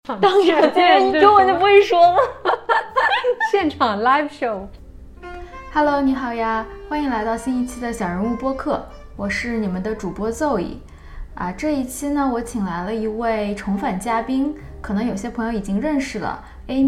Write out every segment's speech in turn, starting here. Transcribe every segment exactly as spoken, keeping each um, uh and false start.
当然，既然你中文就不会说了。 现场 live show。Hello， 你好呀，欢迎来到新一期的小人物播客，我是你们的主播 Zoe。啊，这一期呢，我请来了一位重返嘉宾，可能有些朋友已经认识了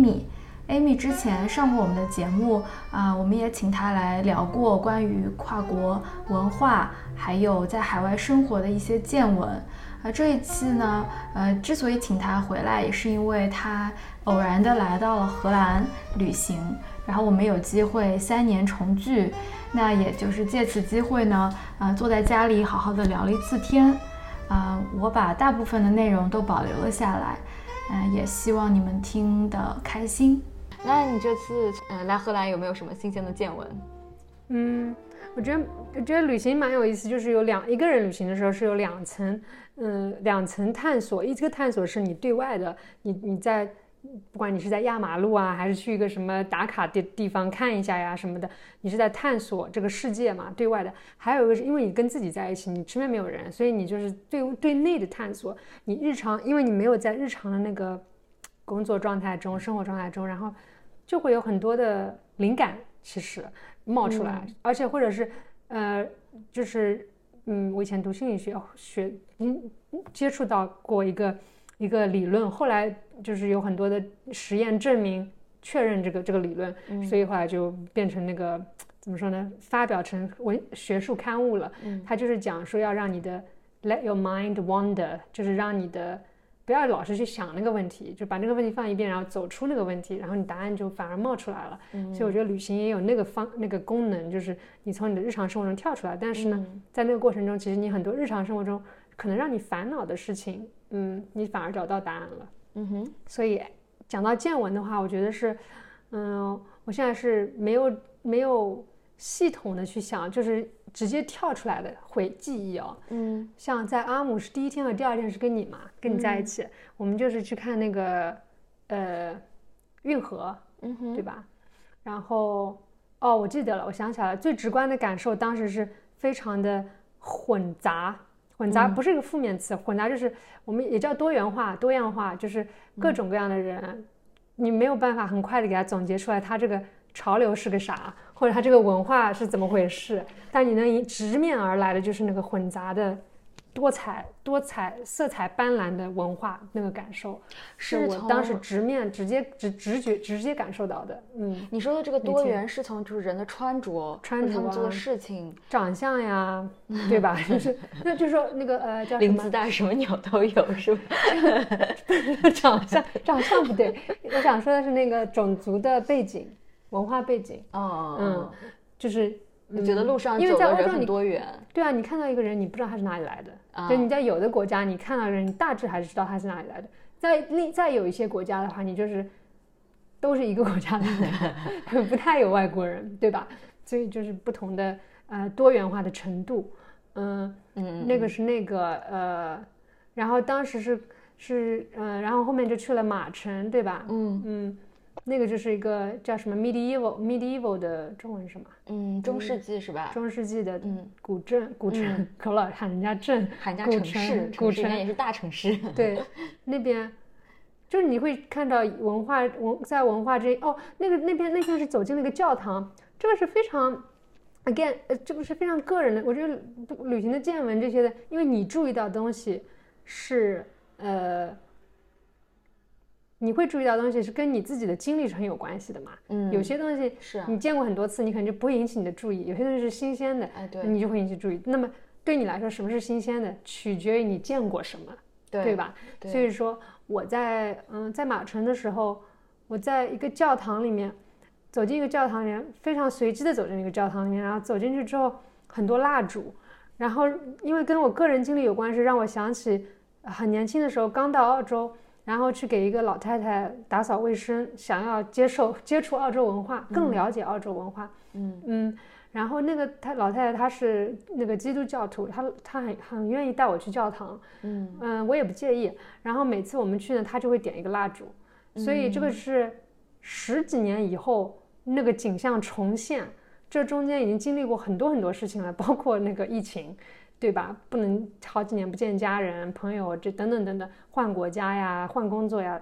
Amy。Amy 之前上过我们的节目啊，我们也请她来聊过关于跨国文化，还有在海外生活的一些见闻。啊，这一期呢，呃，之所以请他回来，也是因为他偶然的来到了荷兰旅行，然后我们有机会三年重聚，那也就是借此机会呢，呃，坐在家里好好的聊了一次天，啊、呃，我把大部分的内容都保留了下来，嗯、呃，也希望你们听得开心。 那你这次呃来荷兰有没有什么新鲜的见闻？ 嗯，我觉得我觉得旅行蛮有意思，就是有两一个人旅行的时候是有两层。嗯，两层探索，一个探索是你对外的，你你在不管你是在压马路啊，还是去一个什么打卡的地方看一下呀什么的，你是在探索这个世界嘛，对外的。还有一个是因为你跟自己在一起，你身边没有人，所以你就是对对内的探索。你日常，因为你没有在日常的那个工作状态中、生活状态中，然后就会有很多的灵感其实冒出来，嗯、而且或者是呃，就是。嗯，我以前读心理学学，嗯，接触到过一个一个理论，后来就是有很多的实验证明确认这个这个理论，嗯、所以后来就变成那个怎么说呢？发表成文学术刊物了。嗯，它就是讲说要让你的 let your mind wander， 就是让你的不要老是去想那个问题，就把那个问题放一边，然后走出那个问题，然后你答案就反而冒出来了。嗯，所以我觉得旅行也有那个方那个功能，就是你从你的日常生活中跳出来，但是呢，嗯、在那个过程中，其实你很多日常生活中可能让你烦恼的事情，嗯，你反而找到答案了。嗯哼。所以讲到见闻的话，我觉得是，嗯，我现在是没有没有系统的去想，就是直接跳出来的回记忆哦。嗯，像在阿姆是第一天和第二天是跟你嘛，跟你在一起，嗯、我们就是去看那个呃运河，嗯哼，对吧？然后哦，我记得了，我想起来了，最直观的感受当时是非常的混杂，混杂不是一个负面词，嗯、混杂就是我们也叫多元化、多样化，就是各种各样的人，嗯、你没有办法很快的给他总结出来，他这个潮流是个啥，或者他这个文化是怎么回事，但你能直面而来的就是那个混杂的多彩多彩色彩斑斓的文化，那个感受是我当时直面直接直直觉直接感受到的。嗯， 你说的这个多元是从就是人的穿着、 穿着、 他们做的事情、 长相呀，对吧？就是那就是说那个呃叫什么林子大什么鸟都有，是吧？ 长相长相不对，我想说的是那个种族的背景。文化背景， 哦， 嗯，就是你觉得路上走的人很多元， 对啊，你看到一个人，你不知道他是哪里来的，嗯、就你在有的国家，你看到人，你大致还是知道他是哪里来的。在另再有一些国家的话，你就是都是一个国家的人，不太有外国人，对吧？所以就是不同的呃多元化的程度，嗯嗯，那个是那个呃，然后当时是是呃，然后后面就去了马城，对吧？嗯嗯。那个就是一个叫什么 medieval medieval 的中文是什么？ 嗯，中世纪是吧？ 中世纪的古镇，古城，可老喊人家镇， 喊人家城市， 古城也是大城市。 对，那边就是你会看到文化文在文化这哦，那个那边那天是走进了一个教堂，这个是非常 again， 呃，这个是非常个人的。我觉得旅行的见闻这些的，因为你注意到的东西是呃。你会注意到的东西是跟你自己的经历是很有关系的嘛？嗯，有些东西是你见过很多次，你可能就不会引起你的注意；有些东西是新鲜的，哎，对，你就会引起注意。那么对你来说，什么是新鲜的，取决于你见过什么，对, 对吧？对，所以说我在嗯在马城的时候，我在一个教堂里面走进一个教堂里面，非常随机的走进一个教堂里面，然后走进去之后，很多蜡烛，然后因为跟我个人经历有关，是让我想起很年轻的时候刚到澳洲。然后去给一个老太太打扫卫生，想要接受接触澳洲文化，更了解澳洲文化。嗯嗯，然后那个她老太太她是那个基督教徒，她她很很愿意带我去教堂。嗯嗯，我也不介意。然后每次我们去呢，她就会点一个蜡烛，所以这个是十几年以后那个景象重现。这中间已经经历过很多很多事情了，包括那个疫情。对吧？不能好几年不见家人、朋友，这等等等等，换国家呀、换工作呀，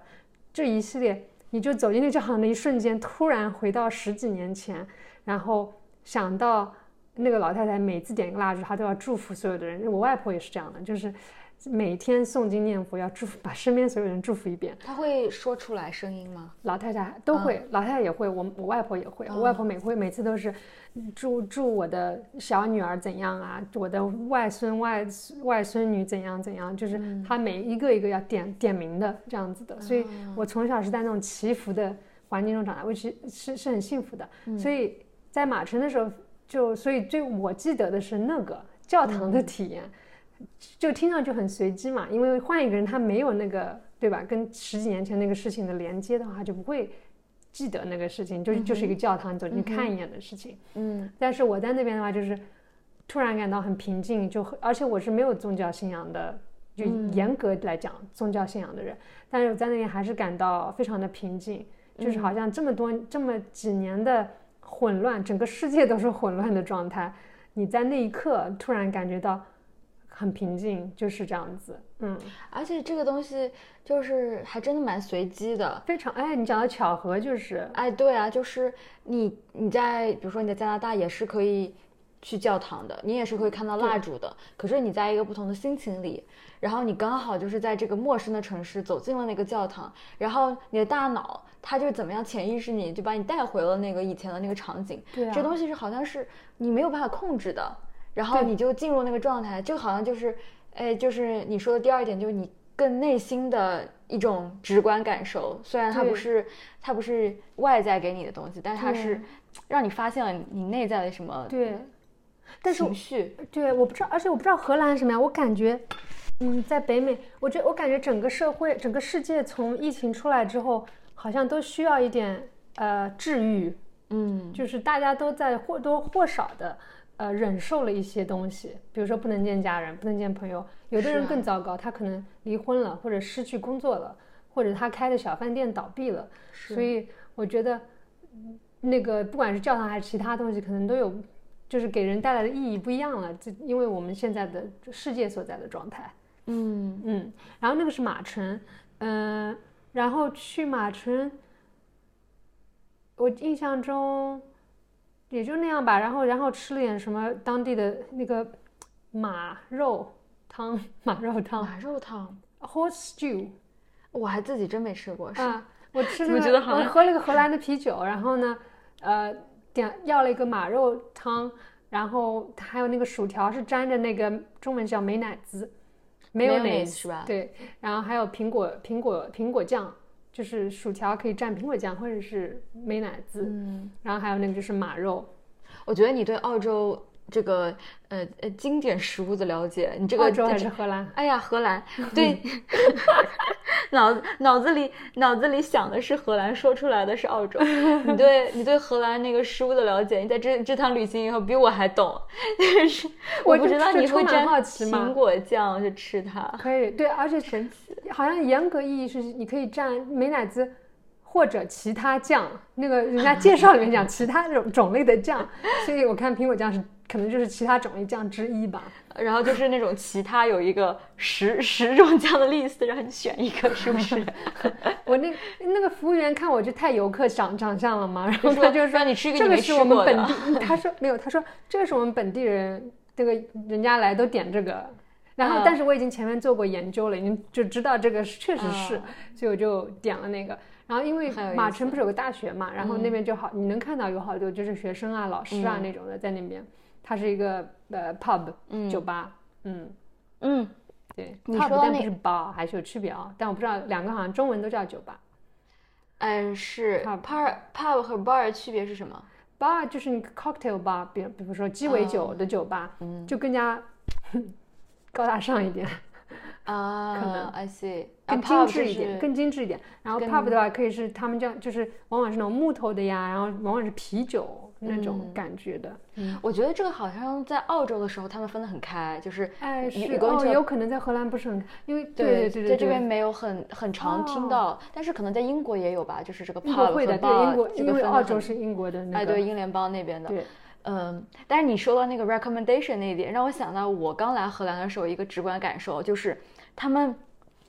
这一系列，你就走进那教堂的一瞬间，突然回到十几年前，然后想到那个老太太每次点一个蜡烛，她都要祝福所有的人。我外婆也是这样的，就是每天诵经念佛，要祝福，把身边所有人祝福一遍。 她会说出来声音吗？ 老太太都会，嗯、老太太也会，我我外婆也会，嗯、我外婆每回每次都是祝祝我的小女儿怎样啊，我的外孙外外孙女怎样怎样，就是她每一个一个要点点名的这样子的。所以我从小是在那种祈福的环境中长大，我其实是是很幸福的。嗯、所以在马城的时候，就所以最我记得的是那个教堂的体验。嗯就听上去很随机嘛，因为换一个人他没有那个，对吧？跟十几年前那个事情的连接的话，就不会记得那个事情，就、嗯、就是一个教堂，你走进去看一眼的事情。嗯，但是我在那边的话，就是突然感到很平静，就而且我是没有宗教信仰的，就严格来讲、嗯、宗教信仰的人，但是我在那边还是感到非常的平静，就是好像这么多、嗯、这么几年的混乱，整个世界都是混乱的状态，你在那一刻突然感觉到很平静，就是这样子。嗯， 而且这个东西就是还真的蛮随机的， 非常哎，你讲到巧合就是哎，对啊，就是你你在比如说你在加拿大也是可以去教堂的，你也是可以看到蜡烛的，可是你在一个不同的心情里，然后你刚好就是在这个陌生的城市走进了那个教堂，然后你的大脑它就怎么样潜意识你就把你带回了那个以前的那个场景。 对啊， 这东西是好像是你没有办法控制的，然后你就进入那个状态，就好像就是，哎，就是你说的第二点，就是你更内心的一种直观感受。虽然它不是它不是外在给你的东西，但是它是让你发现了你内在的什么对，但是情绪。 对，我不知道，而且我不知道荷兰是什么样。我感觉，嗯，在北美，我觉得我感觉整个社会、整个世界从疫情出来之后，好像都需要一点呃治愈。嗯，就是大家都在或多或少的。呃，忍受了一些东西，比如说不能见家人，不能见朋友。有的人更糟糕，他可能离婚了，或者失去工作了，或者他开的小饭店倒闭了。所以我觉得，那个不管是教堂还是其他东西，可能都有，就是给人带来的意义不一样了。就因为我们现在的世界所在的状态。嗯嗯。然后那个是马城，嗯、呃，然后去马城，我印象中。也就那样吧，然后然后吃了点什么当地的那个马肉汤，马肉汤， 马肉汤 ，horse stew， 我还自己真没吃过。是啊，我吃那个，我喝了个荷兰的啤酒，然后呢，呃，点要了一个马肉汤，然后还有那个薯条是沾着那个中文叫美乃滋，没有奶是吧？ 对，然后还有苹果苹果苹果酱。就是薯条可以蘸苹果酱或者是美乃滋，嗯，然后还有那个就是马肉。 我觉得你对澳洲这个呃呃经典食物的了解，你这个澳洲还是荷兰？ 哎呀，荷兰，对，脑脑子里脑子里想的是荷兰，说出来的是澳洲。你对你对荷兰那个食物的了解，你在这这趟旅行以后比我还懂。但是我不知道你会蘸苹果酱去吃它。 可以，对，而且神奇，好像严格意义是你可以蘸美乃滋。或者其他酱，那个人家介绍里面讲其他种种类的酱，所以我看苹果酱是可能就是其他种类酱之一吧。 然后就是那种其他有一个十十种酱的 list， 然后你选一个，是不是？ 我那那个服务员看我就太游客长长相了嘛，然后他就说你吃一个这个是我们本地， 他说没有，他说这个是我们本地人，这个人家来都点这个。然后，但是我已经前面做过研究了，已经就知道这个确实是，哦、所以我就点了那个。然后因为马城不是有个大学嘛，然后那边就好，嗯、你能看到有好多就是学生啊、老师啊、嗯、那种的在那边。它是一个呃 pub、嗯、酒吧，嗯嗯，对， 你说的那不是 bar 还是有区别啊？但我不知道两个好像中文都叫酒吧。 嗯，是 pub pub 和 bar 的区别是什么 ？bar 就是你 cocktail bar， 比比如说鸡尾酒的酒吧，嗯、就更加高大上一点。 啊， 可能 I see， 更精致一点，更精致一点。然后 pub 的话，可以是他们这样，就是往往是那种木头的呀，然后往往是啤酒那种感觉的。 嗯，我觉得这个好像在澳洲的时候他们分得很开，就是哎是哦，有可能在荷兰不是很开，因为对对对对， 在这边没有很很常听到，但是可能在英国也有吧，就是这个 pub 会的，对英国，因为澳洲是英国的那个， 哎对，英联邦那边的。 对。 嗯，但是你说到那个 recommendation 那一点，让我想到我刚来荷兰的时候一个直观感受就是，他们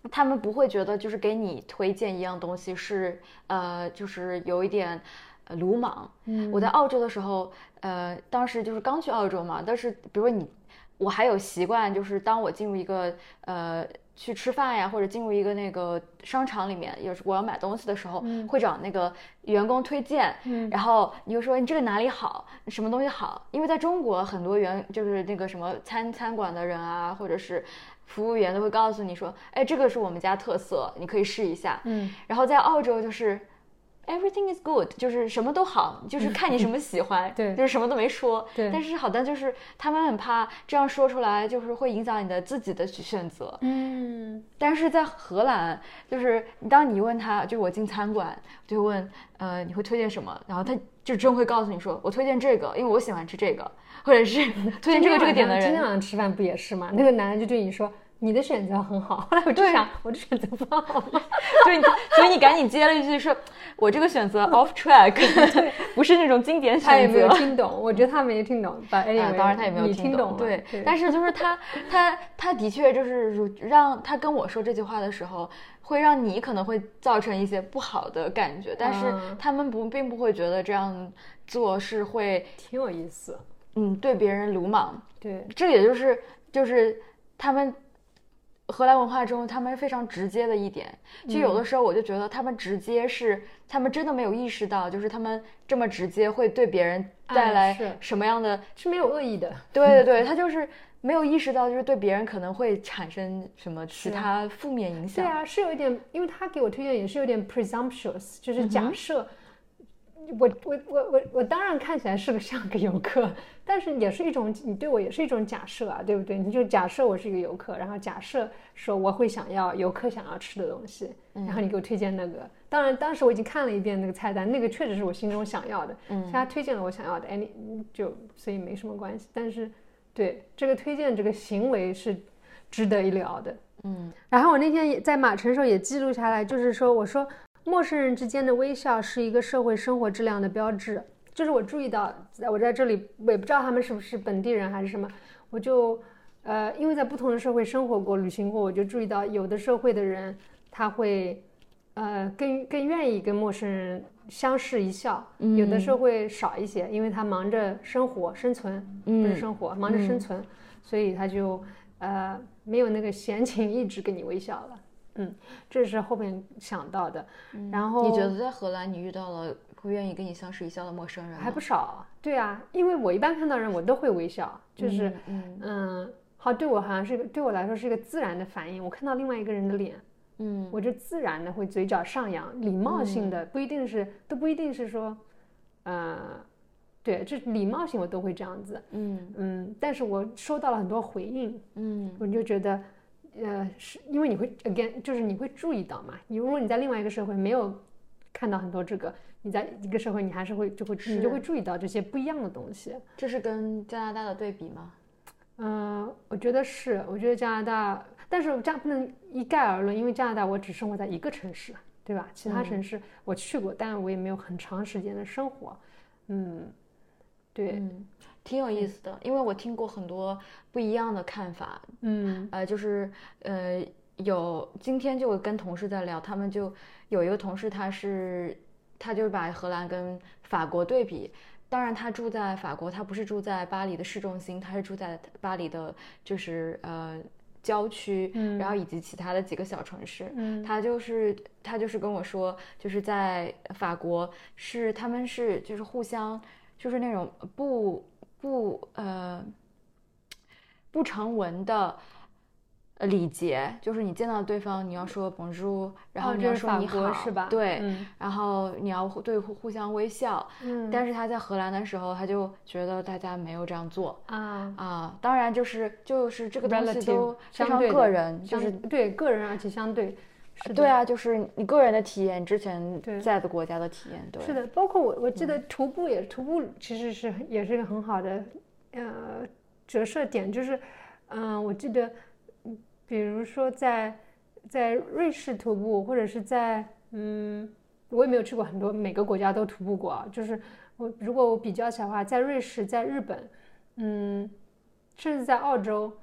他们不会觉得就是给你推荐一样东西是呃，就是有一点呃鲁莽。嗯，我在澳洲的时候，呃，当时就是刚去澳洲嘛，但是比如说你，我还有习惯，就是当我进入一个呃去吃饭呀，或者进入一个那个商场里面，有时我要买东西的时候，嗯、会找那个员工推荐，嗯、然后你就说你这个哪里好，什么东西好，因为在中国很多员就是那个什么餐餐馆的人啊，或者是服务员都会告诉你说，哎，这个是我们家特色，你可以试一下。嗯，然后在澳洲就是。Everything is good， 就是什么都好，就是看你什么喜欢， 对， 就是什么都没说。 对， 但是好的就是他们很怕这样说出来，就是会影响你的自己的选择。嗯，但是在荷兰，就是当你问他，就是我进餐馆就问，呃，你会推荐什么？然后他就真会告诉你说，我推荐这个，因为我喜欢吃这个，或者是推荐这个这个点的人。 今天晚上吃饭不也是吗？那个男的就对你说。你的选择很好，后来我就想，我的选择不好吗？ 对，所以你赶紧接了一句说，我这个选择 off track， 不是那种经典选择。 他也没有听懂，我觉得他没听懂。 啊，当然他也没有听懂。对，但是就是他，他，他的确就是让他跟我说这句话的时候，会让你可能会造成一些不好的感觉，但是他们不并不会觉得这样做是会挺有意思。 嗯，对别人鲁莽。 对， 这也就是就是他们。荷兰文化中他们非常直接的一点，就有的时候我就觉得他们直接是他们真的没有意识到，就是他们这么直接会对别人带来什么样的、 啊、是, 是没有恶意的。 对对对，他就是没有意识到，就是对别人可能会产生什么其他负面影响。 对啊，是有一点，因为他给我推荐也是有点 presumptuous， 就是假设、嗯、我我我我我当然看起来是个像个游客，但是也是一种你对我也是一种假设啊，对不对？你就假设我是一个游客，然后假设说我会想要游客想要吃的东西，然后你给我推荐那个、嗯、当然当时我已经看了一遍那个菜单，那个确实是我心中想要的，嗯，所以他推荐了我想要的，哎，你就所以没什么关系。但是对这个推荐这个行为是值得一聊的。嗯，然后我那天也在马城的时候也记录下来，就是说我说陌生人之间的微笑是一个社会生活质量的标志。就是我注意到我在这里我也不知道他们是不是本地人还是什么，我就呃因为在不同的社会生活过旅行过，我就注意到有的社会的人他会呃更更愿意跟陌生人相视一笑、嗯、有的社会少一些，因为他忙着生活生存、嗯、不是生活忙着生存、嗯、所以他就呃没有那个闲情一直跟你微笑了。嗯，这是后面想到的、嗯、然后你觉得在荷兰你遇到了会愿意跟你相视一笑的陌生人还不少？对啊，因为我一般看到人我都会微笑，就是嗯 嗯, 嗯好，对我好像是对我来说是一个自然的反应。我看到另外一个人的脸，嗯，我就自然的会嘴角上扬，礼貌性的、嗯、不一定是都不一定是说呃对，这礼貌性我都会这样子。嗯嗯，但是我收到了很多回应，嗯，我就觉得呃是因为你会 again 就是你会注意到嘛，你如果你在另外一个社会没有看到很多这个，你在一个社会你还是会就会你就会注意到这些不一样的东西。 这是跟加拿大的对比吗？ 嗯、呃，我觉得是，我觉得加拿大，但是这样不能一概而论，因为加拿大我只生活在一个城市，对吧？其他城市我去过、嗯、但我也没有很长时间的生活。嗯，对、嗯、 挺有意思的，因为我听过很多不一样的看法。嗯，呃，就是呃有今天就跟同事在聊，他们就有一个同事他是他就是把荷兰跟法国对比，当然他住在法国，他不是住在巴黎的市中心，他是住在巴黎的就是呃郊区、嗯、然后以及其他的几个小城市。嗯，他就是他就是跟我说，就是在法国是他们是就是互相就是那种不不呃不成文的礼节，就是你见到对方你要说 bonjour， 然后你要说你好、 哦、是吧？ 对、嗯、然后你要对互相微笑、嗯、但是他在荷兰的时候他就觉得大家没有这样做啊啊，当然就是就是这个东西都非常个人，就是对个人而且相对是的， 对啊，就是你个人的体验，之前在的国家的体验，对， 是的，包括我我记得徒步也、嗯、徒步其实是也是一个很好的呃折射点，就是嗯、呃，我记得比如说在在瑞士徒步，或者是在嗯，我也没有去过很多每个国家都徒步过啊，就是我如果我比较起来的话，在瑞士、在日本，嗯，甚至在澳洲，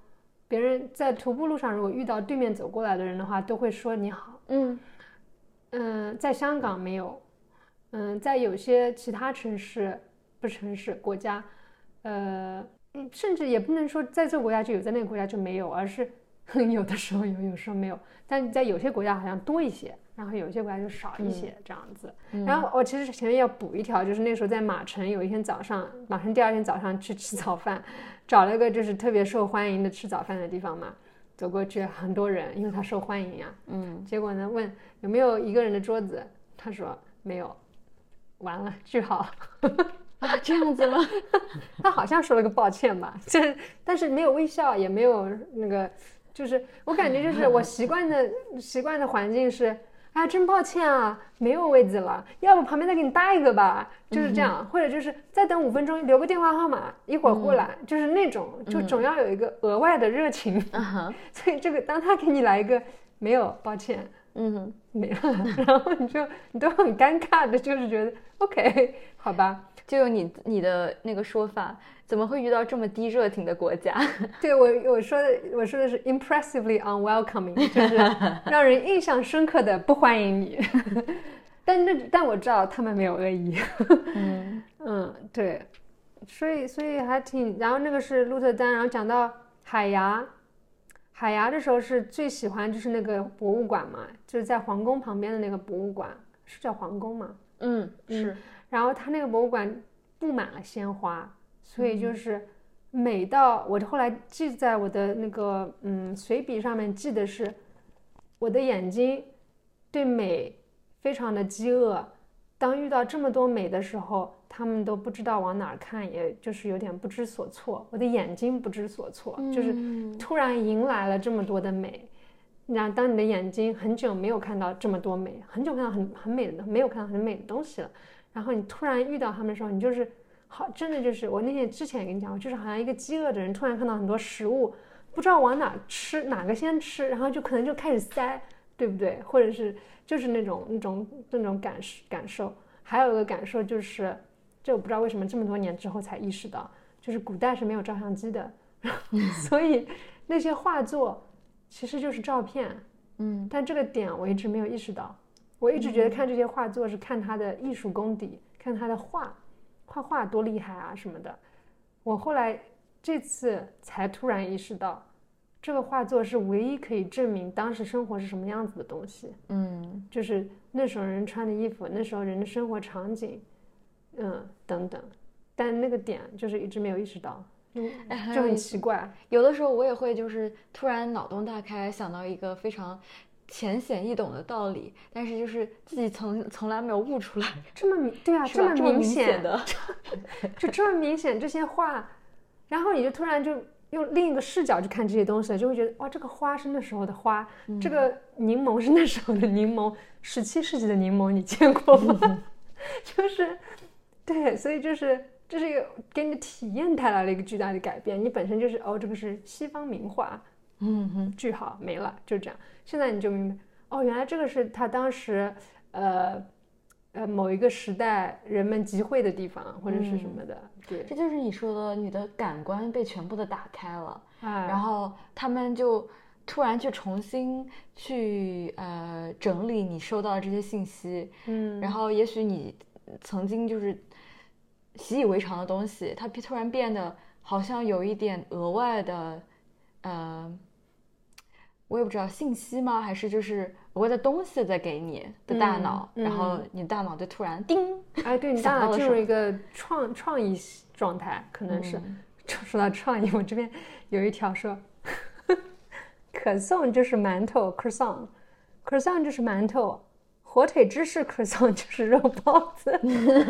别人在徒步路上如果遇到对面走过来的人的话，都会说你好。 嗯嗯，在香港没有，嗯，在有些其他城市不是城市国家，呃，甚至也不能说在这个国家就有，在那个国家就没有，而是有的时候有，有时候没有。但在有些国家好像多一些，然后有些国家就少一些、嗯、这样子。然后我其实前面要补一条，就是那时候在马城有一天早上，马城第二天早上去吃早饭，找了个就是特别受欢迎的吃早饭的地方嘛。走过去很多人，因为他受欢迎呀、啊。嗯，结果呢，问有没有一个人的桌子，他说没有，完了，句号。 啊，这样子吗？ 他好像说了个抱歉吧，就是但是没有微笑，也没有那个，就是我感觉就是我习惯的习惯的环境是，哎，真抱歉啊，没有位子了，要不旁边再给你搭一个吧，就是这样，嗯、或者就是再等五分钟，留个电话号码，一会儿过来，嗯、就是那种，就总要有一个额外的热情。嗯、所以这个当他给你来一个没有，抱歉。嗯，没了，然后你就你都很尴尬的，就是觉得 OK， 好吧， 就有你你的那个说法，怎么会遇到这么低热情的国家？ 对我我说的我说的是 impressively unwelcoming， 就是让人印象深刻的不欢迎你。但那但我知道他们没有恶意。嗯嗯，对，所以所以还挺，然后那个是鹿特丹，然后讲到海牙。海牙的时候是最喜欢就是那个博物馆嘛，就是在皇宫旁边的那个博物馆，是叫皇宫吗？ 嗯，是。 嗯、然后它那个博物馆布满了鲜花，所以就是美到、嗯、我后来记在我的那个嗯随笔上面记的是，我的眼睛对美非常的饥饿，当遇到这么多美的时候，他们都不知道往哪儿看，也就是有点不知所措。我的眼睛不知所措，嗯、就是突然迎来了这么多的美。然后当你的眼睛很久没有看到这么多美，很久看到很很美的，没有看到很美的东西了，然后你突然遇到他们的时候，你就是好，真的就是我那天之前也跟你讲，我就是好像一个饥饿的人，突然看到很多食物，不知道往哪吃，哪个先吃，然后就可能就开始塞，对不对？或者是就是那种那种那种感感受。还有一个感受就是。这我不知道为什么这么多年之后才意识到，就是古代是没有照相机的，所以那些画作其实就是照片，嗯，但这个点我一直没有意识到，我一直觉得看这些画作是看他的艺术功底，看他的画，画画多厉害啊什么的。我后来这次才突然意识到，这个画作是唯一可以证明当时生活是什么样子的东西，嗯，就是那时候人穿的衣服，那时候人的生活场景。嗯，等等，但那个点就是一直没有意识到，嗯，就很奇怪。 有的时候我也会就是突然脑洞大开，想到一个非常浅显易懂的道理，但是就是自己从从来没有悟出来。 这么明对啊， 这么明显的， 就这么明显这些画，然后你就突然就用另一个视角去看这些东西，就会觉得哇，这个花是那时候的花，嗯、这个柠檬是那时候的柠檬，十七世纪的柠檬你见过吗？嗯、就是。对，所以就是这是一个给你的体验带来了一个巨大的改变。你本身就是哦，这个是西方名画，嗯哼，句号没了，就这样。现在你就明白，哦，原来这个是他当时呃呃某一个时代人们集会的地方，或者是什么的。嗯、对， 这就是你说的，你的感官被全部的打开了，哎、然后他们就突然去重新去呃整理你收到的这些信息，嗯，然后也许你曾经就是习以为常的东西，它突然变得好像有一点额外的呃我也不知道信息吗，还是就是额外的东西在给你的大脑，嗯嗯、然后你的大脑就突然叮， 哎，对，你大脑进入一个创创意状态，可能是、嗯、说到创意，我这边有一条说可颂就是馒头 croissant croissant 就是馒头，火腿芝士croissant就是肉包子。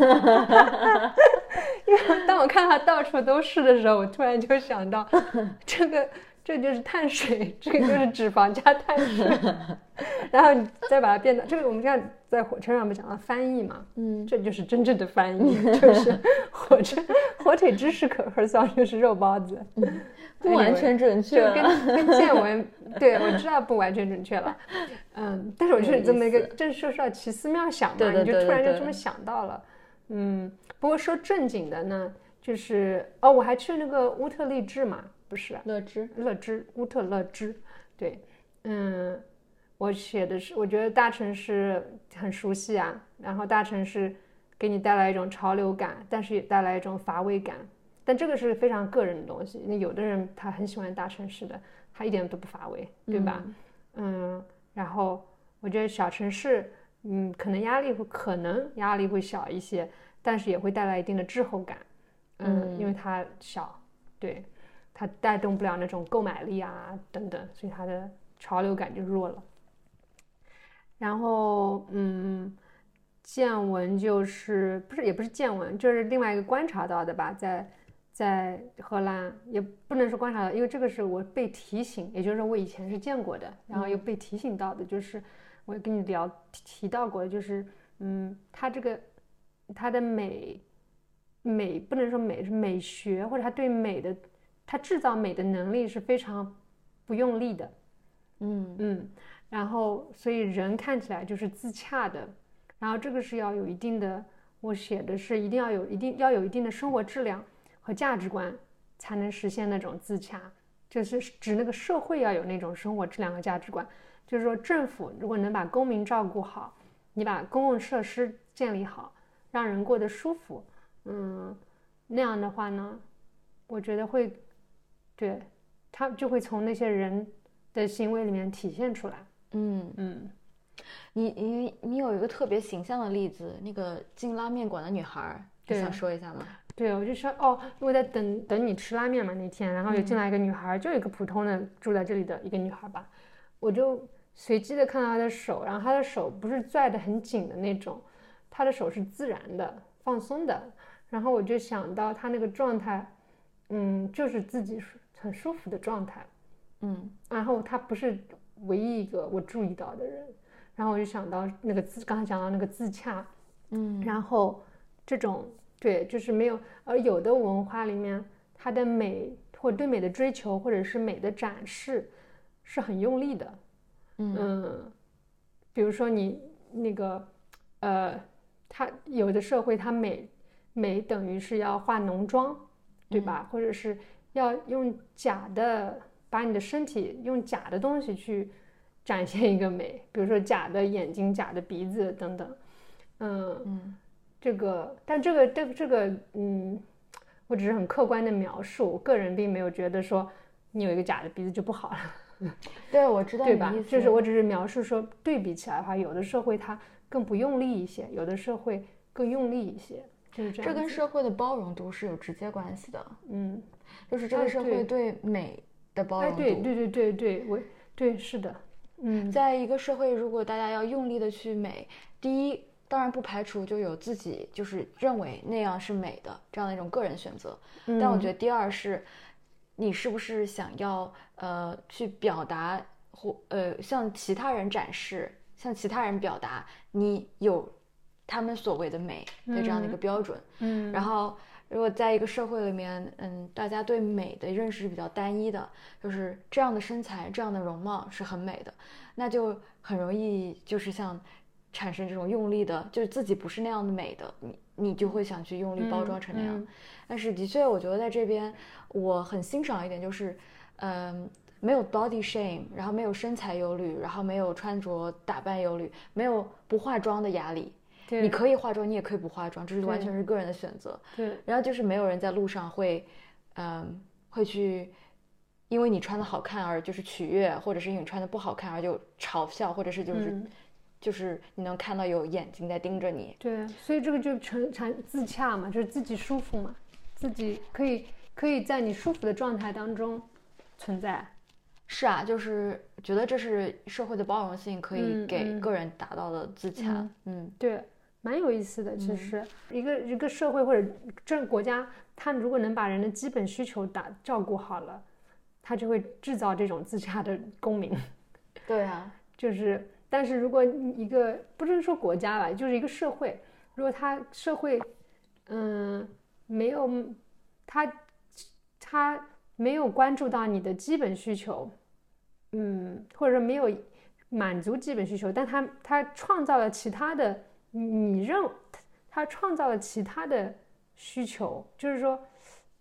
因为当我看它到处都是的时候，我突然就想到这个这就是碳水，这个就是脂肪加碳水。然后你再把它变到这个，我们这样在火车上不讲到翻译嘛，嗯，这就是真正的翻译，就是火车火腿芝士croissant就是肉包子。 嗯，不完全准确， 就跟跟见闻，对，我知道不完全准确了，嗯，但是我就是这么一个，正说说奇思妙想嘛， 对对对对对， 你就突然就这么想到了，嗯，不过说正经的呢，就是哦，我还去那个乌特利治嘛， 不是乐知， 乐知，乌特勒支，对，嗯，我写的是，我觉得大城市很熟悉啊，然后大城市给你带来一种潮流感，但是也带来一种乏味感，但这个是非常个人的东西，那有的人他很喜欢大城市的，他一点都不乏味，对吧？嗯, 嗯，然后我觉得小城市，嗯，可能压力会可能压力会小一些，但是也会带来一定的滞后感，嗯，嗯因为它小，对。它带动不了那种购买力啊等等，所以它的潮流感就弱了。然后嗯，见闻就是不是也不是见闻，就是另外一个观察到的吧，在在荷兰也不能说观察到，因为这个是我被提醒，也就是说我以前是见过的，然后又被提醒到的，就是我跟你聊提到过的，就是嗯，它这个它的美美不能说美是美学，或者它对美的。他制造美的能力是非常不用力的， 嗯嗯，然后所以人看起来就是自洽的，然后这个是要有一定的，我写的是一定要有一定要有一定的生活质量和价值观，才能实现那种自洽，就是指那个社会要有那种生活质量和价值观，就是说政府如果能把公民照顾好，你把公共设施建立好，让人过得舒服，嗯，那样的话呢，我觉得会。对，他就会从那些人的行为里面体现出来。 嗯嗯， 你你你有一个特别形象的例子，那个进拉面馆的女孩，你想说一下吗？ 对，我就说哦，因为在等等你吃拉面嘛那天，然后有进来一个女孩，嗯、就一个普通的住在这里的一个女孩吧，我就随机的看到她的手，然后她的手不是拽得很紧的那种，她的手是自然的、放松的，然后我就想到她那个状态，嗯，就是自己很舒服的状态， 嗯， 然后他不是唯一一个我注意到的人，然后我就想到那个自刚才讲到那个自洽， 嗯， 然后这种对就是没有，而有的文化里面它的美或对美的追求或者是美的展示是很用力的， 嗯, 嗯比如说你那个呃，它有的社会它美美等于是要化浓妆，对吧？ 嗯、 或者是要用假的，把你的身体用假的东西去展现一个美，比如说假的眼睛、假的鼻子等等。嗯嗯， 这个，但这个这个这个，嗯，我只是很客观的描述，个人并没有觉得说你有一个假的鼻子就不好了。 对，我知道你对吧？就是我只是描述说，对比起来的话，有的社会它更不用力一些，有的社会更用力一些。就是这样， 这跟社会的包容度是有直接关系的。 嗯， 就是这个社会对美的包容度。 哎，对对对对对，我对是的，嗯， 在一个社会，如果大家要用力的去美，第一，当然不排除就有自己就是认为那样是美的这样的一种个人选择， 嗯、 但我觉得第二是，你是不是想要呃去表达或呃向其他人展示，向其他人表达你有。他们所谓的美的这样的一个标准， 嗯， 然后如果在一个社会里面，嗯，大家对美的认识是比较单一的，就是这样的身材、这样的容貌是很美的，那就很容易就是像产生这种用力的，就是自己不是那样的美的，你你就会想去用力包装成那样。 嗯嗯、 但是的确，我觉得在这边我很欣赏一点就是，嗯。没有 body shame， 然后没有身材忧虑，然后没有穿着打扮忧虑，没有不化妆的压力。你可以化妆，你也可以不化妆，这是完全是个人的选择。 对， 然后就是没有人在路上会，嗯，会去因为你穿的好看而就是取悦，或者是因为你穿的不好看而就嘲笑，或者是就是、 嗯、 就是你能看到有眼睛在盯着你。 对，所以这个就成成自洽嘛，就是自己舒服嘛，自己可以可以在你舒服的状态当中存在。 是啊，就是觉得这是社会的包容性可以给个人达到的自洽。 嗯， 嗯对。蛮有意思的，其实、嗯、一个一个社会或者这个国家，它如果能把人的基本需求打照顾好了，它就会制造这种自洽的公民。 对啊， 就是，但是如果一个不是说国家吧，就是一个社会，如果它社会，嗯，没有它它没有关注到你的基本需求，嗯，或者说没有满足基本需求，但它它创造了其他的。你认他创造了其他的需求，就是说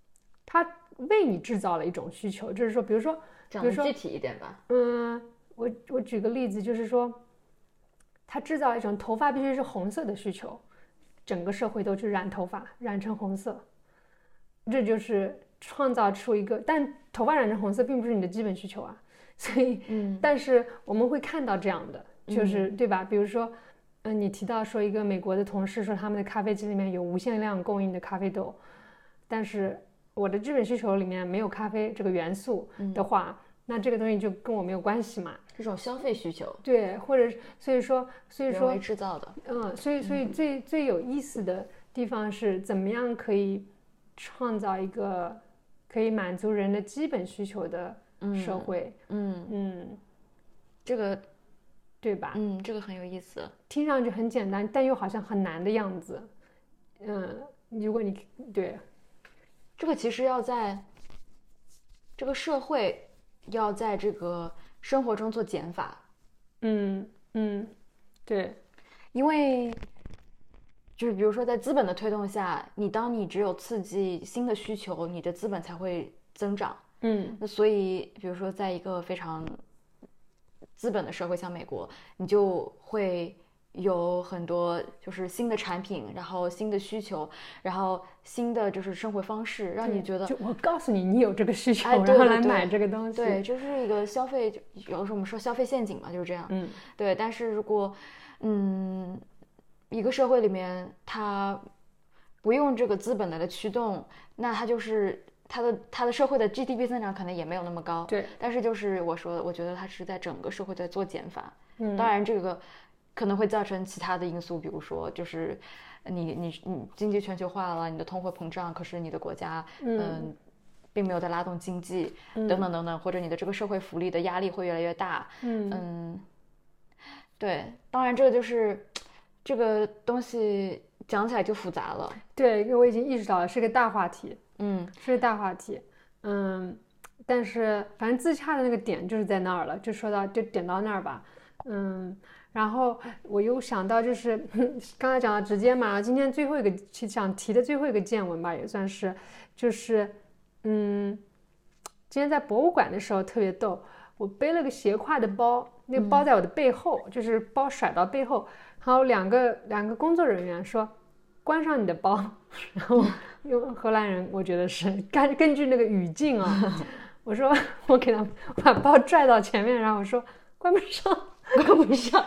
它为你制造了一种需求，就是说，比如说， 讲的具体一点吧。 嗯，我我举个例子，就是说，它制造一种头发必须是红色的需求，整个社会都去染头发，染成红色，这就是创造出一个，但头发染成红色并不是你的基本需求啊，所以， 嗯， 但是我们会看到这样的，就是、 嗯、 对吧？比如说，嗯，你提到说一个美国的同事说他们的咖啡机里面有无限量供应的咖啡豆，但是我的基本需求里面没有咖啡这个元素的话，嗯、那这个东西就跟我没有关系嘛。 这种消费需求， 对，或者所以说，所以说人为制造的， 嗯，所以所以最、嗯、最有意思的地方是怎么样可以创造一个可以满足人的基本需求的社会， 嗯 嗯, 嗯， 这个对吧？ 嗯，这个很有意思， 听上去很简单，但又好像很难的样子。嗯，如果你对这个其实要在这个社会要在这个生活中做减法， 嗯嗯，对， 因为就是比如说在资本的推动下，你当你只有刺激新的需求，你的资本才会增长， 嗯， 那所以比如说在一个非常资本的社会，像美国，你就会有很多就是新的产品，然后新的需求，然后新的就是生活方式，让你觉得就我告诉你你有这个需求， 哎、对然后来买这个东西， 对，这是一个消费，有的时候我们说消费陷阱嘛，就是这样， 嗯， 对。但是如果嗯一个社会里面它不用这个资本来的驱动，那它就是它的它的社会的 G D P 增长可能也没有那么高， 对。 但是就是我说，我觉得它是在整个社会在做减法， 嗯， 当然这个可能会造成其他的因素，比如说就是你你你经济全球化了，你的通货膨胀，可是你的国家嗯、呃、并没有在拉动经济， 嗯、 等等等等，或者你的这个社会福利的压力会越来越大， 嗯嗯，对，当然这个就是这个东西讲起来就复杂了， 对，因为我已经意识到了是个大话题， 嗯， 是个大话题，嗯，但是反正自洽的那个点就是在那儿了，就说到就点到那儿吧，嗯，然后我又想到就是刚才讲到直接嘛，今天最后一个想提的最后一个见闻吧，也算是，就是嗯，今天在博物馆的时候特别逗，我背了个斜挎的包，那个包在我的背后，嗯、就是包甩到背后，然后两个两个工作人员说关上你的包，然后用荷兰人我觉得是根根据那个语境啊，我说我给他把包拽到前面，然后我说关不上。 关不上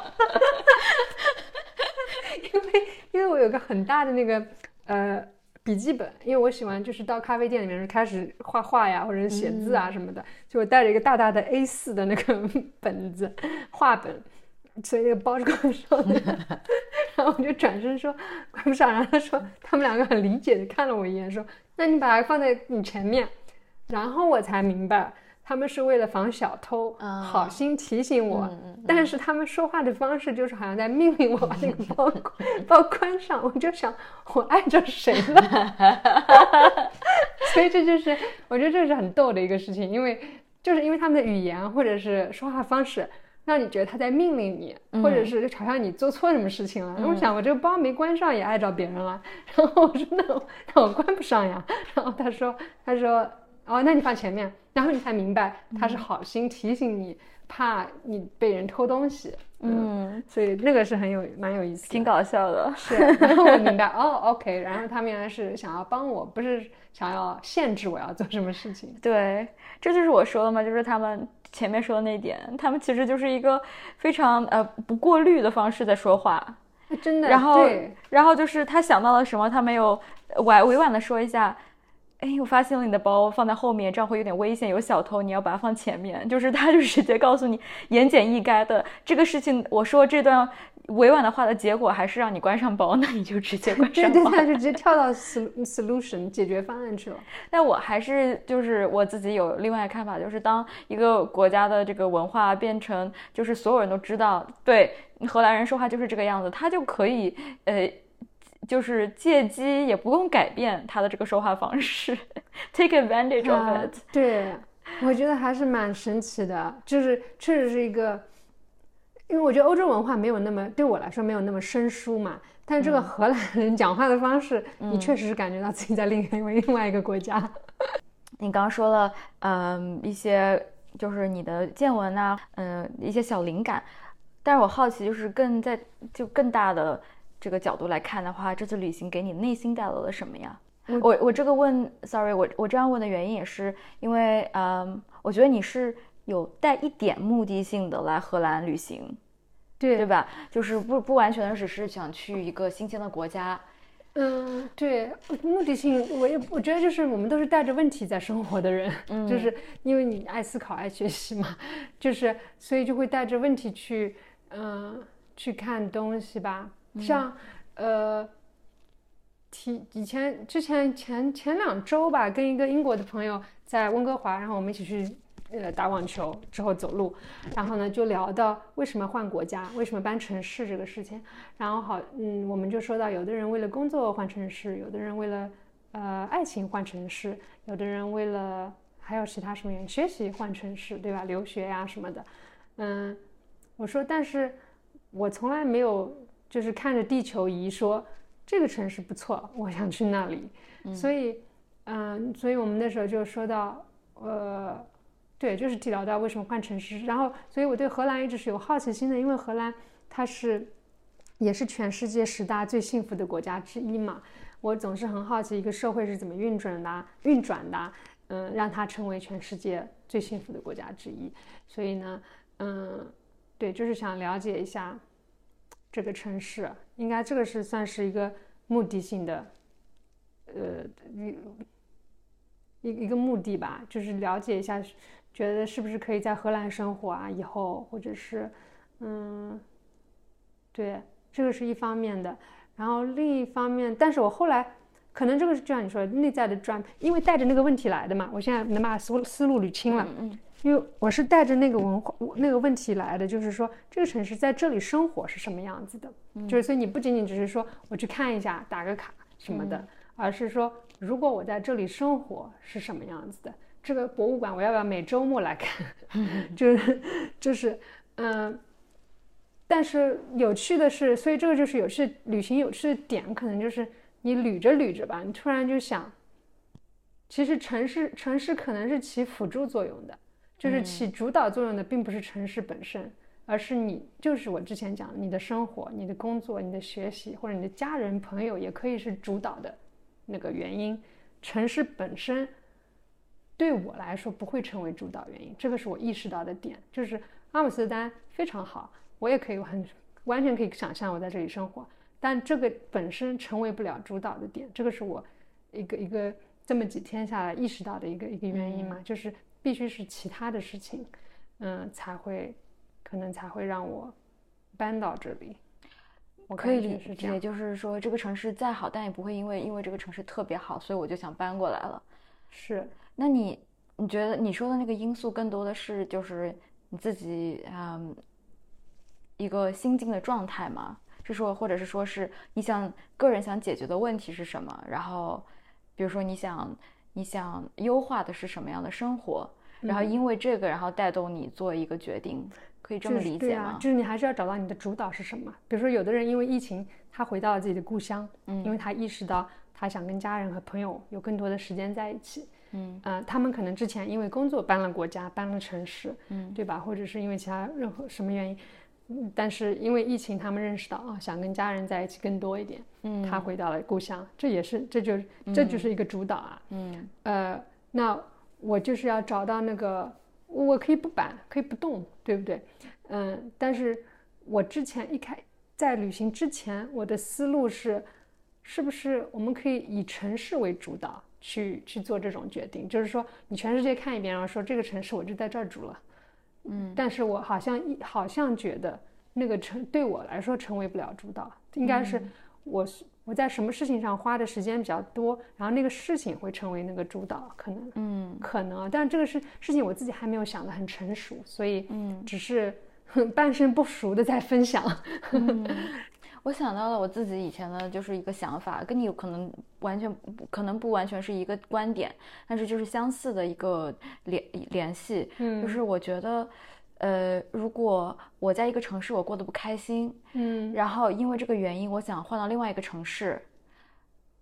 因为因为我有个很大的那个呃笔记本，因为我喜欢就是到咖啡店里面开始画画呀或者写字啊什么的，嗯、就我带着一个大大的 A 四 的那个本子画本，所以那个包是关不上的然后我就转身说关不上，然后他说他们两个很理解的看了我一眼说那你把它放在你前面，然后我才明白他们是为了防小偷，嗯、好心提醒我，嗯嗯嗯、但是他们说话的方式就是好像在命令我把那个包包关上，我就想我碍着谁了所以这就是我觉得这是很逗的一个事情，因为就是因为他们的语言或者是说话方式让你觉得他在命令你，嗯、或者是好像你做错什么事情了，嗯、我想我这个包没关上也碍着别人了，然后我说那我那我关不上呀，然后他说他说哦，那你放前面，然后你才明白他是好心提醒你，嗯、怕你被人偷东西，嗯，嗯所以那个是很有蛮有意思的， 挺搞笑的， 是。然后我明白哦 ，OK， 然后他们原来是想要帮我，不是想要限制我要做什么事情。 对，这就是我说的嘛，就是他们前面说的那点，他们其实就是一个非常呃不过滤的方式在说话， 真的。 然后对然后就是他想到了什么，他没有委委婉的说一下。哎，我发现了你的包放在后面，这样会有点危险，有小偷，你要把它放前面。就是他就直接告诉你，言简意赅的这个事情。我说这段委婉的话的结果还是让你关上包，那你就直接关上包。 对对，他就直接跳到 solution 解决方案去了。 但我还是就是我自己有另外的看法，就是当一个国家的这个文化变成就是所有人都知道，对荷兰人说话就是这个样子，他就可以呃。就是借机也不用改变他的这个说话方式take advantage of it、啊、 对，我觉得还是蛮神奇的，就是确实是一个，因为我觉得欧洲文化没有那么对我来说没有那么生疏嘛，但是这个荷兰人讲话的方式、嗯、你确实是感觉到自己在另外另外一个国家你刚刚说了，嗯，一些就是你的见闻啊，嗯，一些小灵感。但是我好奇，就是更在就更大的这个角度来看的话，这次旅行给你内心带来了什么呀？ 我我我这个问 ，sorry， 我我这样问的原因也是因为，嗯，我觉得你是有带一点目的性的来荷兰旅行， 对对吧？就是不不完全只是想去一个新鲜的国家。 嗯，对，目的性，我也我觉得就是我们都是带着问题在生活的人， 嗯、 就是因为你爱思考、爱学习嘛，就是所以就会带着问题去，嗯、呃，去看东西吧。像，嗯、呃，提以前之前前前两周吧，跟一个英国的朋友在温哥华，然后我们一起去。呃，打网球之后走路，然后呢就聊到为什么换国家，为什么搬城市这个事情。然后好，嗯，我们就说到有的人为了工作换城市，有的人为了呃爱情换城市，有的人为了还有其他什么原因学习换城市，对吧？留学呀、啊、什么的。嗯，我说，但是我从来没有就是看着地球仪说这个城市不错，我想去那里。嗯、所以，嗯、呃，所以我们那时候就说到，呃。对，就是提到到为什么换城市，然后，所以我对荷兰一直是有好奇心的，因为荷兰它是也是全世界十大最幸福的国家之一嘛。我总是很好奇一个社会是怎么运转的，运转的，嗯，让它成为全世界最幸福的国家之一。所以呢，嗯，对，就是想了解一下这个城市，应该这个是算是一个目的性的，呃，一一个目的吧，就是了解一下。觉得是不是可以在荷兰生活啊？以后或者是，嗯，对，这个是一方面的。然后另一方面，但是我后来可能这个是就像你说的内在的转，因为带着那个问题来的嘛。我现在能把思思路捋清了， 嗯嗯， 因为我是带着那个文化那个问题来的，就是说这个城市在这里生活是什么样子的，嗯、就是所以你不仅仅只是说我去看一下打个卡什么的，嗯、而是说如果我在这里生活是什么样子的。这个博物馆我要不要每周末来看？就是就是，嗯、呃，但是有趣的是，所以这个就是有趣旅行有趣的点，可能就是你捋着捋着吧，你突然就想，其实城市城市可能是起辅助作用的，就是起主导作用的并不是城市本身，嗯、而是你，就是我之前讲的，你的生活、你的工作、你的学习或者你的家人朋友也可以是主导的那个原因，城市本身。对我来说不会成为主导原因，这个是我意识到的点。就是阿姆斯特丹非常好，我也可以很完全可以想象我在这里生活，但这个本身成为不了主导的点。这个是我一个一个这么几天下来意识到的一个一个原因嘛，嗯、就是必须是其他的事情，嗯，才会可能才会让我搬到这里。我可以理解，就是说这个城市再好，但也不会因为因为这个城市特别好，所以我就想搬过来了。 是。 那你你觉得你说的那个因素更多的是就是你自己嗯一个心境的状态吗？是说或者是说是你想个人想解决的问题是什么？然后比如说你想你想优化的是什么样的生活？然后因为这个然后带动你做一个决定，可以这么理解吗？ 就是对啊，就是你还是要找到你的主导是什么。比如说有的人因为疫情他回到了自己的故乡，嗯，因为他意识到他想跟家人和朋友有更多的时间在一起。嗯，呃，他们可能之前因为工作搬了国家，搬了城市，嗯，对吧？或者是因为其他任何什么原因，嗯，但是因为疫情，他们认识到啊，想跟家人在一起更多一点，嗯，他回到了故乡，这也是，这就这就是一个主导啊，嗯，呃，那我就是要找到那个，我可以不搬，可以不动，对不对？嗯，但是我之前一开在旅行之前，我的思路是，是不是我们可以以城市为主导？去去做这种决定，就是说你全世界看一遍，然后说这个城市我就在这儿住了，嗯，但是我好像好像觉得那个城对我来说成为不了主导，应该是我、嗯、我在什么事情上花的时间比较多，然后那个事情会成为那个主导，可能，嗯，可能，但这个是事情我自己还没有想得很成熟，所以，嗯，只是半生不熟的在分享。 嗯我想到了我自己以前的就是一个想法，跟你有可能完全可能不完全是一个观点，但是就是相似的一个联联系，嗯，就是我觉得，呃，如果我在一个城市我过得不开心，嗯，然后因为这个原因我想换到另外一个城市，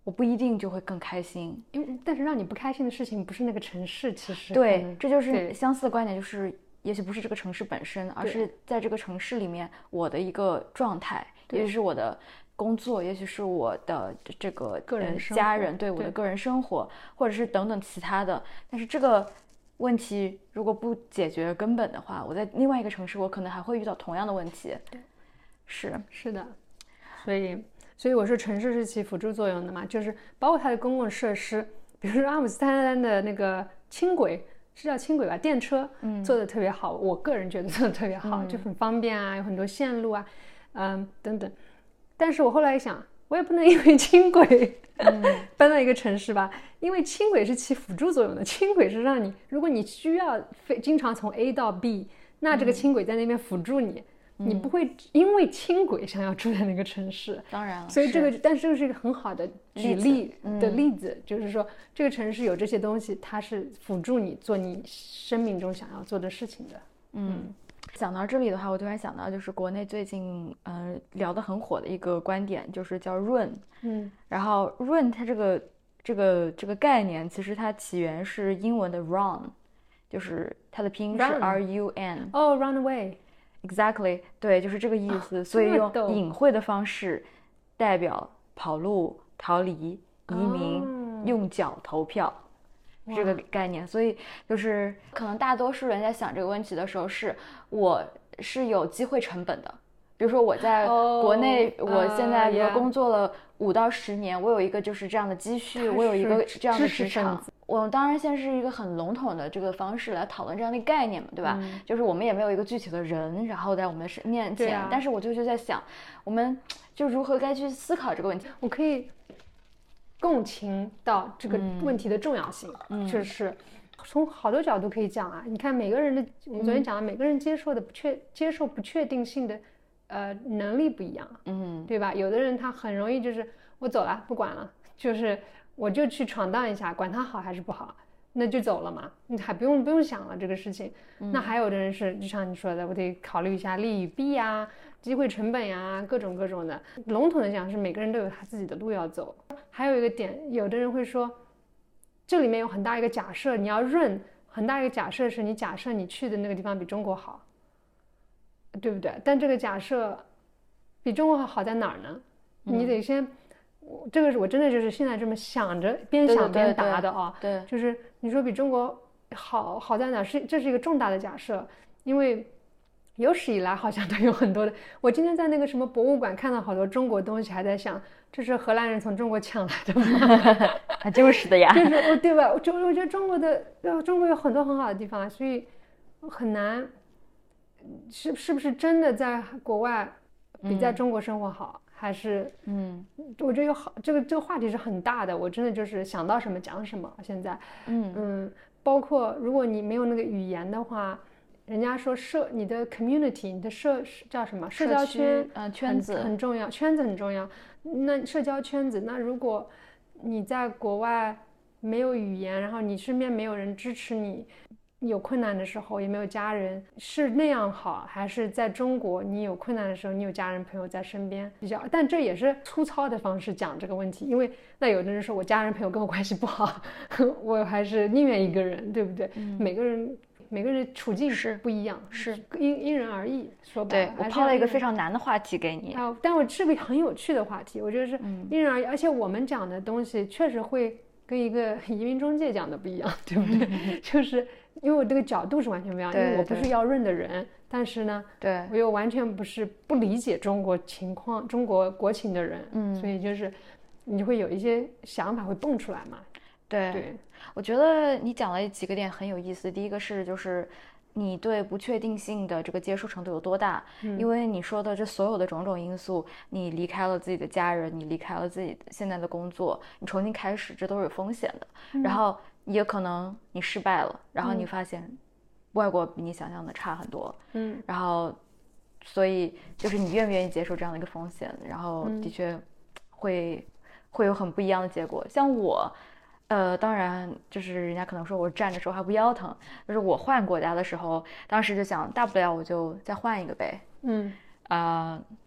我不一定就会更开心。 因为但是让你不开心的事情不是那个城市，其实对，这就是对相似的观点，就是也许不是这个城市本身，而是在这个城市里面我的一个状态，也许是我的工作，也许是我的这个个人生活家人，对我的个人生活，或者是等等其他的。但是这个问题如果不解决根本的话，我在另外一个城市，我可能还会遇到同样的问题。 对， 是是的，所以所以我说城市是起辅助作用的嘛，就是包括它的公共设施，比如说阿姆斯特丹的那个轻轨。是叫轻轨吧，电车，嗯，做的特别好，我个人觉得做的特别好， 嗯、 就很方便啊，有很多线路啊，嗯，等等。但是我后来一想，我也不能因为轻轨、嗯、搬到一个城市吧，因为轻轨是起辅助作用的，轻轨是让你，如果你需要飞经常从 A 到 B， 那这个轻轨在那边辅助你。嗯你不会因为轻轨想要住在那个城市， 当然了。 所以这个，但是这个是一个很好的举例的例子， 嗯、 就是说这个城市有这些东西，它是辅助你做你生命中想要做的事情的。 嗯，讲到这里的话，我突然想到，就是国内最近呃聊得很火的一个观点，就是叫润。 嗯， 然后润它这个这个这个概念，其实它起源是英文的 run， 就是它的拼音是 R U N。 哦 ，run away。Exactly， 对，就是这个意思，哦、所以用隐晦的方式代表跑路、逃离、移民，哦、用脚投票这个概念。所以就是可能大多数人在想这个问题的时候，是我是有机会成本的。比如说我在国内，哦、我现在比如工作了五到十年，呃 yeah. 我有一个就是这样的积蓄，我有一个这样的职场。我当然现在是一个很笼统的这个方式来讨论这样的一个概念嘛，对吧？嗯、就是我们也没有一个具体的人，然后在我们的面前，啊、但是我就就在想，我们就如何该去思考这个问题。 我可以共情到这个问题的重要性，嗯、就是从好多角度可以讲啊。你看每个人的，我们昨天讲了，嗯、每个人接受的不确接受不确定性的呃能力不一样，嗯，对吧？有的人他很容易就是我走了，不管了，就是。我就去闯荡一下，管它好还是不好，那就走了嘛，你还不用不用想了这个事情。嗯、那还有的人是，就像你说的，我得考虑一下利与弊呀、机会成本呀，各种各种的。笼统的讲是每个人都有他自己的路要走。还有一个点，有的人会说，这里面有很大一个假设，你要润，很大一个假设是你假设你去的那个地方比中国好，对不对？但这个假设比中国好在哪儿呢？嗯、你得先。这个是我真的就是现在这么想着，边想边答的啊。 对，对对对， 就是你说比中国好好在哪？是这是一个重大的假设，因为有史以来好像都有很多的。我今天在那个什么博物馆看到好多中国东西，还在想，这是荷兰人从中国抢来的吗？ 还就是的呀。 就是对吧？就我觉得中国的，中国有很多很好的地方，所以很难，是是不是真的在国外比在中国生活好？嗯还是嗯，我觉得有好这个这个话题是很大的，我真的就是想到什么讲什么。现在嗯嗯，包括如果你没有那个语言的话，人家说社你的 community 你的社叫什么社交圈呃圈子很, 很重要，圈子很重要。那社交圈子，那如果你在国外没有语言，然后你身边没有人支持你。你有困难的时候也没有家人，是那样好，还是在中国你有困难的时候你有家人朋友在身边比较？但这也是粗糙的方式讲这个问题，因为那有的人说我家人朋友跟我关系不好，我还是宁愿一个人，对不对？嗯、每个人每个人处境是不一样， 是因因人而异。说白了，对，我抛了一个非常难的话题给你啊，但我是个很有趣的话题，我觉得是因人而异，嗯、而且我们讲的东西确实会跟一个移民中介讲的不一样，对不对？就是因为我这个角度是完全不一样，因为我不是要润的人，但是呢， 对我又完全不是不理解中国情况、中国国情的人，嗯，所以就是你会有一些想法会蹦出来嘛。 对， 对， 我觉得你讲了几个点很有意思。第一个是就是你对不确定性的这个接受程度有多大，嗯、因为你说的这所有的种种因素，你离开了自己的家人，你离开了自己现在的工作，你重新开始，这都是有风险的。嗯、然后也可能你失败了，然后你发现外国比你想象的差很多，嗯，然后所以就是你愿不愿意接受这样的一个风险，然后的确会、嗯、会有很不一样的结果。像我呃，当然就是人家可能说我站着说话不腰疼，就是我换国家的时候，当时就想大不了我就再换一个呗，嗯啊、呃，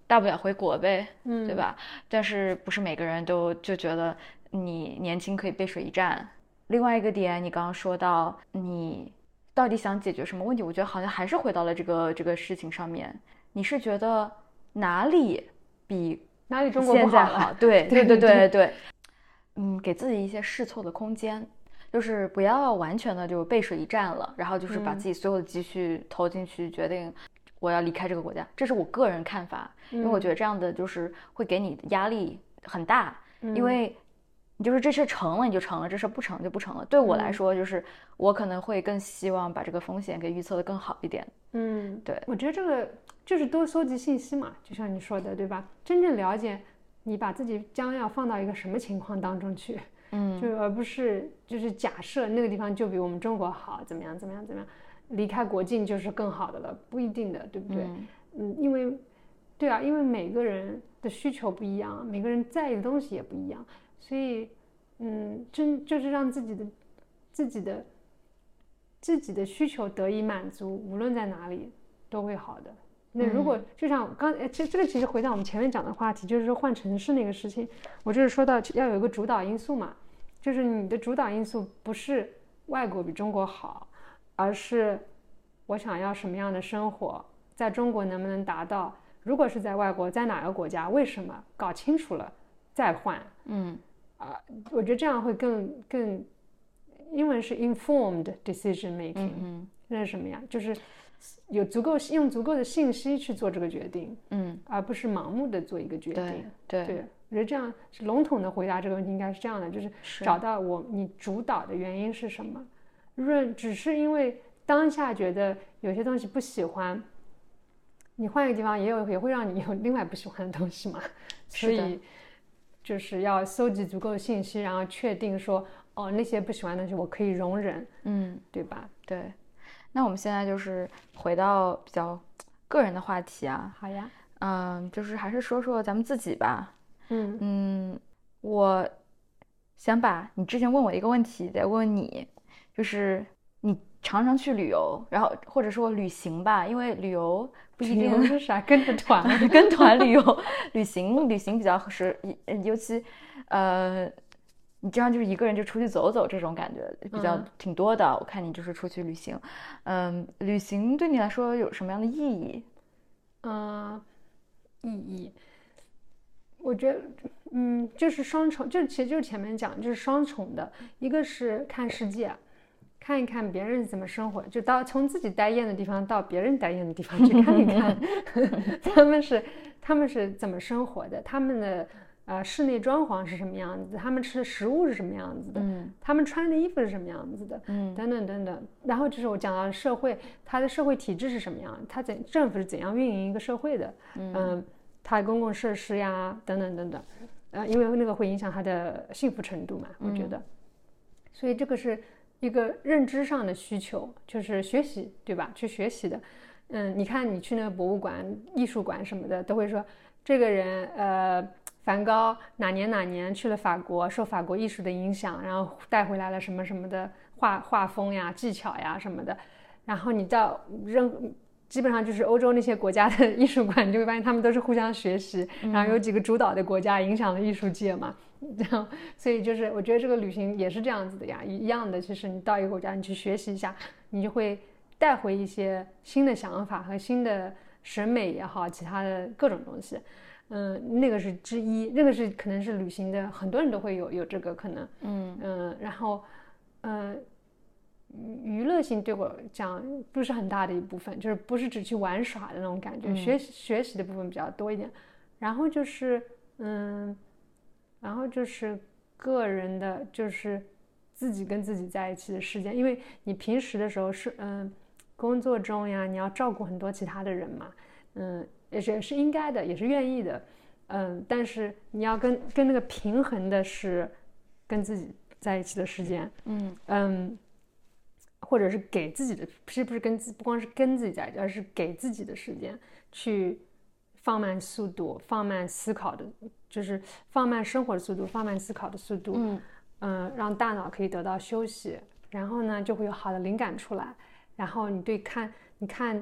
大不了回国呗， 嗯， 对吧？但是不是每个人都就觉得你年轻可以背水一战。另外一个点，你刚刚说到你到底想解决什么问题，我觉得好像还是回到了这个这个事情上面。你是觉得哪里比哪里中国现在不好好？对对对对对对对，嗯，给自己一些试错的空间。就是不要完全的就背水一战了，然后就是把自己所有的积蓄投进去，决定我要离开这个国家，这是我个人看法。因为我觉得这样的就是会给你压力很大， 嗯、 因为你就是这事成了你就成了，这事不成就不成了。对我来说，就是我可能会更希望把这个风险给预测的更好一点。 嗯， 对， 我觉得这个就是多搜集信息嘛，就像你说的，对吧？真正了解你把自己将要放到一个什么情况当中去。 嗯， 就而不是就是假设那个地方就比我们中国好，怎么样怎么样怎么样，离开国境就是更好的了，不一定的，对不对？ 嗯, 嗯，因为，对啊，因为每个人的需求不一样，每个人在意的东西也不一样，所以，嗯，真就是让自己的自己的自己的需求得以满足，无论在哪里都会好的。那如果就像刚哎，这这个其实回到我们前面讲的话题，就是说换城市那个事情，我就是说到要有一个主导因素嘛。就是你的主导因素不是外国比中国好，而是我想要什么样的生活，在中国能不能达到？如果是在外国，在哪个国家，为什么？搞清楚了再换。 嗯， 啊、呃，我觉得这样会更更，英文是 informed decision making， 嗯， 那是什么呀？就是有足够用足够的信息去做这个决定， 嗯， 而不是盲目的做一个决定。 对对, 对我觉得这样是笼统的回答这个问题，应该是这样的，就是找到我你主导的原因是什么。润只是因为当下觉得有些东西不喜欢，你换一个地方也有也会让你有另外不喜欢的东西嘛。所以就是要搜集足够的信息，然后确定说哦那些不喜欢的东西我可以容忍， 嗯， 对吧？ 对。那我们现在就是回到比较个人的话题啊。 好呀。 嗯，就是还是说说咱们自己吧。 嗯嗯，我想把你之前问我一个问题再问问你，就是你常常去旅游，然后或者说旅行吧，因为旅游不一定是啥跟着团跟团旅游，旅行旅行比较合适，尤其呃，你这样就是一个人就出去走走这种感觉比较挺多的。嗯、我看你就是出去旅行，嗯，旅行对你来说有什么样的意义？ 嗯、呃，意义。我觉得，嗯，就是双重，就其实就是前面讲，就是双重的，一个是看世界，看一看别人怎么生活，就到从自己待厌的地方到别人待厌的地方去看一看，他们是他们是怎么生活的，他们的呃室内装潢是什么样子，他们吃的食物是什么样子的， 嗯， 他们穿的衣服是什么样子的， 嗯， 等等等等。然后就是我讲到社会，它的社会体制是什么样，它怎政府是怎样运营一个社会的，嗯。呃它的公共设施呀，等等等等，呃，因为那个会影响他的幸福程度嘛，我觉得，嗯、所以这个是一个认知上的需求，就是学习，对吧？去学习的，嗯，你看你去那个博物馆、艺术馆什么的，都会说这个人，呃，梵高哪年哪年去了法国，受法国艺术的影响，然后带回来了什么什么的画画风呀、技巧呀什么的，然后你到任。基本上就是欧洲那些国家的艺术馆，你就会发现他们都是互相学习，然后有几个主导的国家影响了艺术界嘛，然后所以就是我觉得这个旅行也是这样子的呀，一样的，其实你到一个国家你去学习一下，你就会带回一些新的想法和新的审美也好，其他的各种东西，嗯，那个是之一，那个是可能是旅行的很多人都会有有这个可能， 嗯嗯，然后嗯。娱乐性对我讲不是很大的一部分，就是不是只去玩耍的那种感觉，嗯、学习学习的部分比较多一点。然后就是嗯，然后就是个人的，就是自己跟自己在一起的时间，因为你平时的时候是嗯工作中呀，你要照顾很多其他的人嘛，嗯，也是是应该的，也是愿意的，嗯，但是你要跟跟那个平衡的是跟自己在一起的时间， 嗯嗯。或者是给自己的，是不是跟自不光是跟自己在一起，而是给自己的时间去放慢速度，放慢思考的，就是放慢生活的速度，放慢思考的速度， 嗯嗯、呃，让大脑可以得到休息，然后呢就会有好的灵感出来，然后你对看你看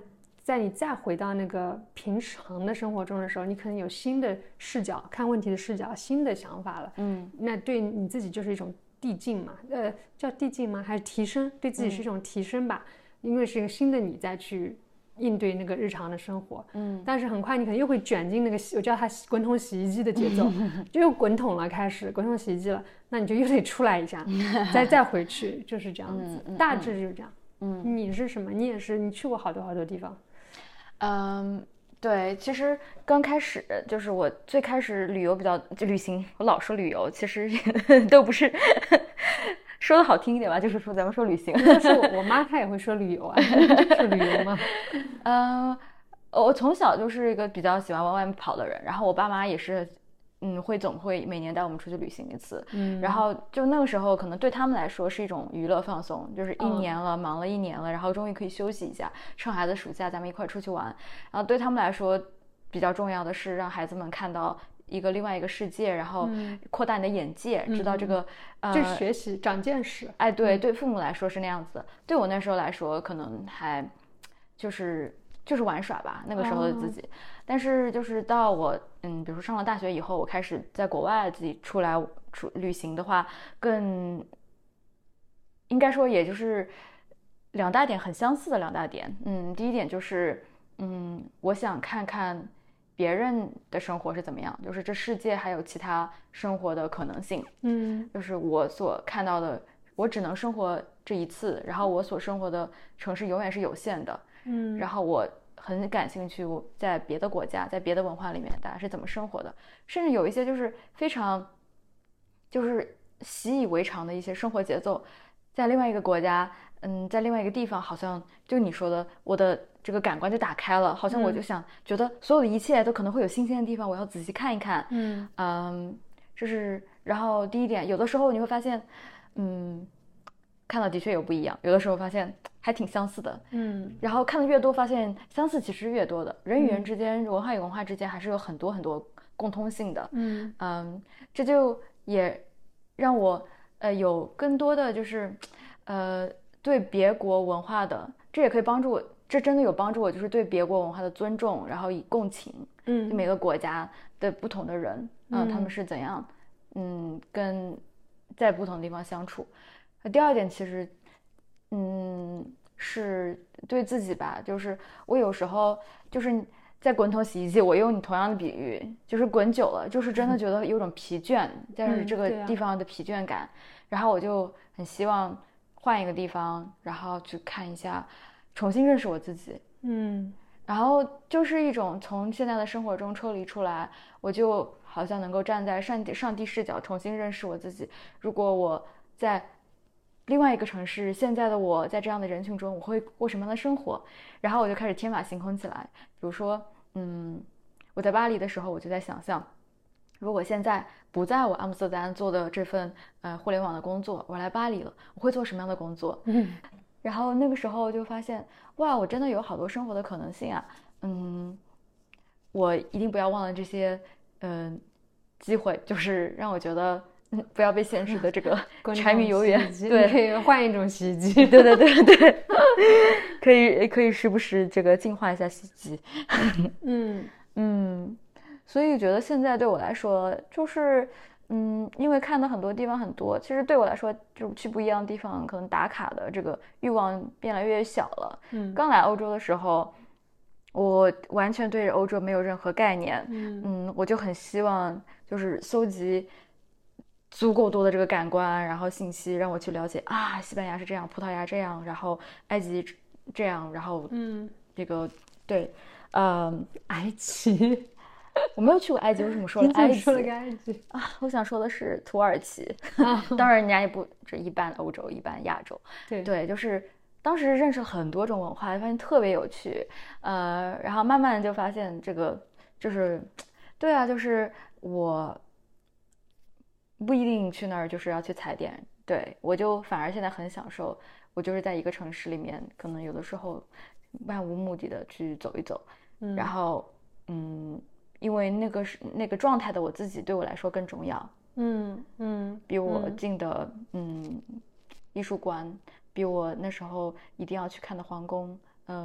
在你再回到那个平常的生活中的时候，你可能有新的视角看问题的视角，新的想法了。 嗯， 那对你自己就是一种递进嘛，呃，叫递进吗？还是提升？对自己是一种提升吧，嗯、因为是一个新的你再去应对那个日常的生活。嗯，但是很快你可能又会卷进那个我叫它滚筒洗衣机的节奏，就又滚筒了，开始滚筒洗衣机了，那你就又得出来一下，再再回去，就是这样子， 嗯嗯、 大致就是这样。 嗯， 你是什么？你也是，你去过好多好多地方。 嗯，对，其实刚开始就是我最开始旅游比较就旅行，我老说旅游，其实都不是说的好听一点吧，就是说咱们说旅行。 是我我妈她也会说旅游啊，就是旅游嘛。 嗯，我从小就是一个比较喜欢往外面跑的人，然后我爸妈也是。嗯，会总会每年带我们出去旅行一次，嗯，然后就那个时候可能对他们来说是一种娱乐放松，就是一年了、嗯、忙了一年了，然后终于可以休息一下，趁孩子暑假咱们一块出去玩。然后对他们来说比较重要的是让孩子们看到一个另外一个世界，然后扩大你的眼界，嗯、知道这个、 嗯、呃，就是学习长见识。 哎，对，对父母来说是那样子的，对我那时候来说可能还就是就是玩耍吧，那个时候的自己。哦、但是就是到我嗯，比如说上了大学以后，我开始在国外自己出来出旅行的话，更应该说也就是两大点很相似的两大点。嗯，第一点就是嗯，我想看看别人的生活是怎么样，就是这世界还有其他生活的可能性。 嗯， 就是我所看到的，我只能生活这一次，然后我所生活的城市永远是有限的。 嗯， 然后我很感兴趣在别的国家在别的文化里面大家是怎么生活的，甚至有一些就是非常就是习以为常的一些生活节奏，在另外一个国家嗯，在另外一个地方好像就你说的我的这个感官就打开了，好像我就想、嗯、觉得所有的一切都可能会有新鲜的地方，我要仔细看一看。 嗯嗯，就是然后第一点有的时候你会发现嗯看到的确有不一样，有的时候发现还挺相似的。 嗯， 然后看的越多发现相似其实越多的，人与人之间、嗯、文化与文化之间还是有很多很多共通性的。 嗯嗯，这就也让我呃有更多的就是呃对别国文化的，这也可以帮助我，这真的有帮助我，就是对别国文化的尊重，然后以共情。 嗯， 就每个国家的不同的人嗯、呃、他们是怎样嗯跟在不同的地方相处。第二点其实嗯是对自己吧，就是我有时候就是在滚筒洗衣机，我用你同样的比喻，就是滚久了就是真的觉得有种疲倦，就是这个地方的疲倦感、嗯啊、然后我就很希望换一个地方，然后去看一下，重新认识我自己。 嗯， 然后就是一种从现在的生活中抽离出来，我就好像能够站在上帝上帝视角重新认识我自己。如果我在另外一个城市，现在的我在这样的人群中我会过什么样的生活，然后我就开始天马行空起来。比如说嗯，我在巴黎的时候我就在想象，如果现在不在我阿姆斯特丹做的这份呃互联网的工作，我来巴黎了，我会做什么样的工作？ 嗯， 然后那个时候就发现哇，我真的有好多生活的可能性啊。嗯，我一定不要忘了这些嗯、呃、机会，就是让我觉得嗯，不要被现实的这个柴米油盐，对， 可以换一种洗衣机， 对对对对，可以可以时不时这个净化一下洗衣机。 嗯嗯，所以觉得现在对我来说就是嗯，因为看的很多地方很多，其实对我来说就是去不一样的地方，可能打卡的这个欲望变来越小了。 嗯， 刚来欧洲的时候我完全对欧洲没有任何概念。 嗯嗯，我就很希望就是搜集足够多的这个感官，然后信息让我去了解啊，西班牙是这样，葡萄牙这样，然后埃及这样，然后嗯， 这个对，嗯， 埃及， 我没有去过埃及，为什么说了埃及？ 你怎么说了个埃及啊？我想说的是土耳其，当然人家也不这一般欧洲，一般亚洲， 对对，就是当时认识了很多种文化，发现特别有趣，呃，然后慢慢就发现这个就是，对啊，就是我。不一定去那儿就是要去踩点，对，我就反而现在很享受，我就是在一个城市里面，可能有的时候漫无目的的去走一走， 嗯， 然后嗯，因为那个是那个状态的我自己对我来说更重要。 嗯嗯， 比我进的 嗯, 嗯艺术馆，比我那时候一定要去看的皇宫，嗯、呃，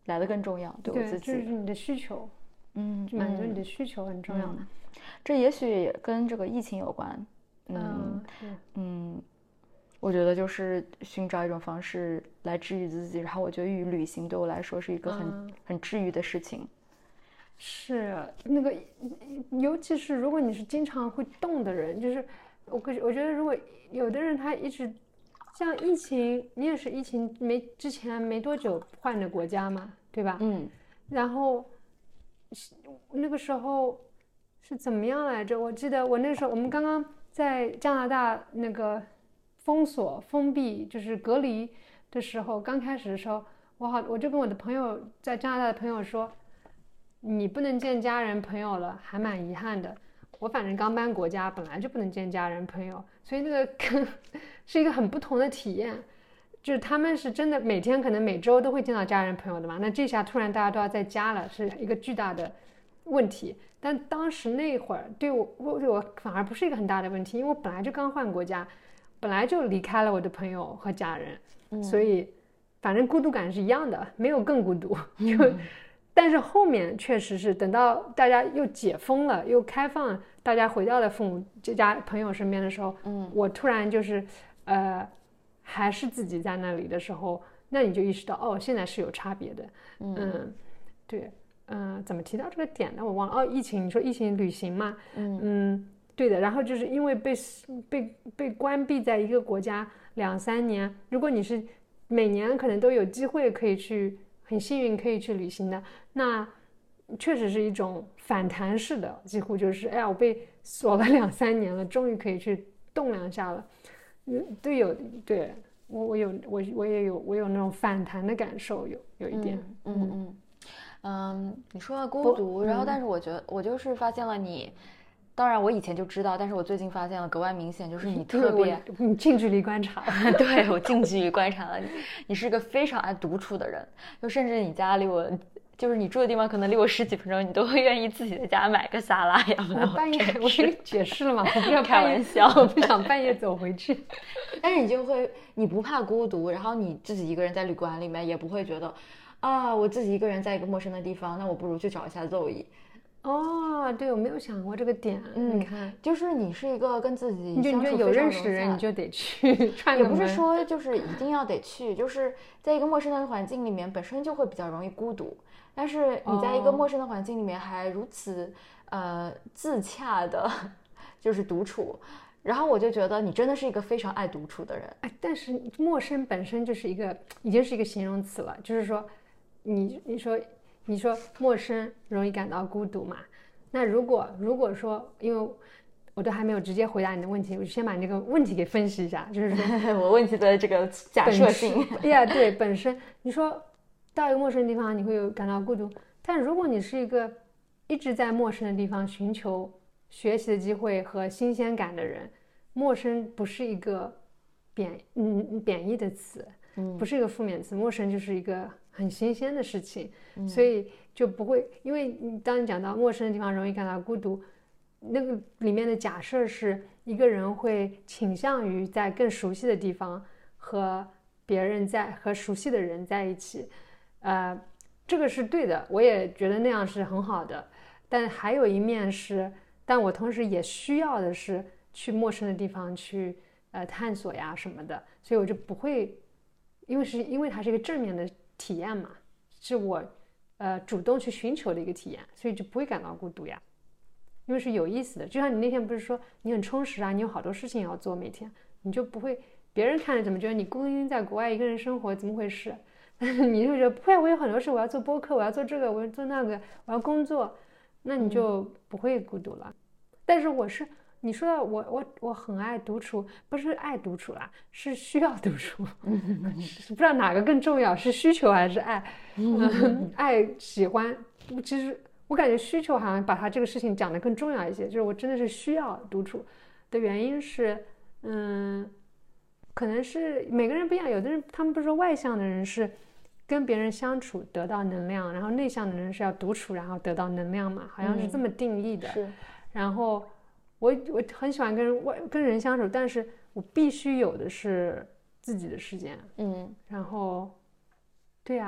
来的更重要，对我自己。 对，这是你的需求， 嗯， 满足你的需求很重要。 嗯、这也许也跟这个疫情有关。 嗯嗯，我觉得就是寻找一种方式来治愈自己，然后我觉得旅行对我来说是一个很、嗯、很治愈的事情。 是那个，尤其是如果你是经常会动的人，就是我我觉得如果有的人他一直像疫情，你也是疫情没之前没多久换的国家嘛，对吧？ 嗯， 然后那个时候是怎么样来着？我记得我那个时候我们刚刚在加拿大那个封锁封闭就是隔离的时候，刚开始的时候，我好我就跟我的朋友在加拿大的朋友说，你不能见家人朋友了，还蛮遗憾的。我反正刚搬国家，本来就不能见家人朋友，所以那个是一个很不同的体验。就是他们是真的每天可能每周都会见到家人朋友的嘛，那这下突然大家都要在家了，是一个巨大的问题。但当时那会儿对我对我反而不是一个很大的问题，因为我本来就刚换国家，本来就离开了我的朋友和家人， 嗯、 所以反正孤独感是一样的，没有更孤独。就、嗯、但是后面确实是等到大家又解封了，又开放，大家回到了父母这家朋友身边的时候， 嗯， 我突然就是呃还是自己在那里的时候，那你就意识到哦，现在是有差别的。 嗯， 嗯对，嗯、呃，怎么提到这个点呢？我忘了。哦，疫情，你说疫情旅行嘛？ 嗯嗯，对的。然后就是因为被被被关闭在一个国家两三年，如果你是每年可能都有机会可以去，很幸运可以去旅行的，那确实是一种反弹式的，几乎就是哎呀，我被锁了两三年了，终于可以去动两下了。嗯，对，有对我我有我我也有我有那种反弹的感受，有有一点。 嗯嗯嗯。嗯，你说到孤独，然后但是我觉得我就是发现了你，当然我以前就知道，但是我最近发现了格外明显，就是你特别你近距离观察。 对，我近距离观察了你，你是个非常爱独处的人，就甚至你家离我就是你住的地方可能离我十几分钟，你都会愿意自己在家买个沙拉，要不然我半夜我跟你解释了嘛，我不要开玩笑， 我不想半夜走回去。 但是你就会你不怕孤独，然后你自己一个人在旅馆里面也不会觉得啊，我自己一个人在一个陌生的地方，那我不如去找一下Zoe。 哦，对，我没有想过这个点。 嗯， 你看， 就是你是一个跟自己你就你觉得有认识的人，你就得去串个门。 也不是说就是一定要得去，就是在一个陌生的环境里面，本身就会比较容易孤独。但是你在一个陌生的环境里面还如此、哦、呃自洽的，就是独处。然后我就觉得你真的是一个非常爱独处的人。 哎，但是陌生本身就是一个已经是一个形容词了，就是说你你说你说陌生容易感到孤独嘛？那如果如果说，因为我都还没有直接回答你的问题，我就先把你这个问题给分析一下，就是说我问题的这个假设性。 呀，对，本身你说到一个陌生的地方你会有感到孤独，但如果你是一个一直在陌生的地方寻求学习的机会和新鲜感的人，陌生不是一个贬嗯贬义的词， 嗯， 不是一个负面词，陌生就是一个很新鲜的事情， 嗯， 所以就不会，因为你当你讲到陌生的地方容易感到孤独，那个里面的假设是一个人会倾向于在更熟悉的地方和别人在和熟悉的人在一起，呃，这个是对的，我也觉得那样是很好的，但还有一面是，但我同时也需要的是去陌生的地方去呃探索呀什么的，所以我就不会，因为是因为它是一个正面的体验嘛，是我呃主动去寻求的一个体验，所以就不会感到孤独呀，因为是有意思的。就像你那天不是说你很充实啊，你有好多事情要做每天，你就不会别人看着怎么觉得你孤零零在国外一个人生活怎么回事，但是你就觉得不会，我有很多事，我要做播客，我要做这个，我要做那个，我要工作，那你就不会孤独了。嗯，但是我是你说到我我我很爱独处，不是爱独处啦，是需要独处。不知道哪个更重要，是需求还是爱？嗯，爱喜欢，其实我感觉需求好像把它这个事情讲得更重要一些，就是我真的是需要独处的原因是，嗯，可能是每个人不一样，有的人他们不是说外向的人是跟别人相处得到能量，然后内向的人是要独处然后得到能量嘛，好像是这么定义的。 嗯，是。 然后我我很喜欢跟人外跟人相处，但是我必须有的是自己的时间。 嗯， 然后对啊，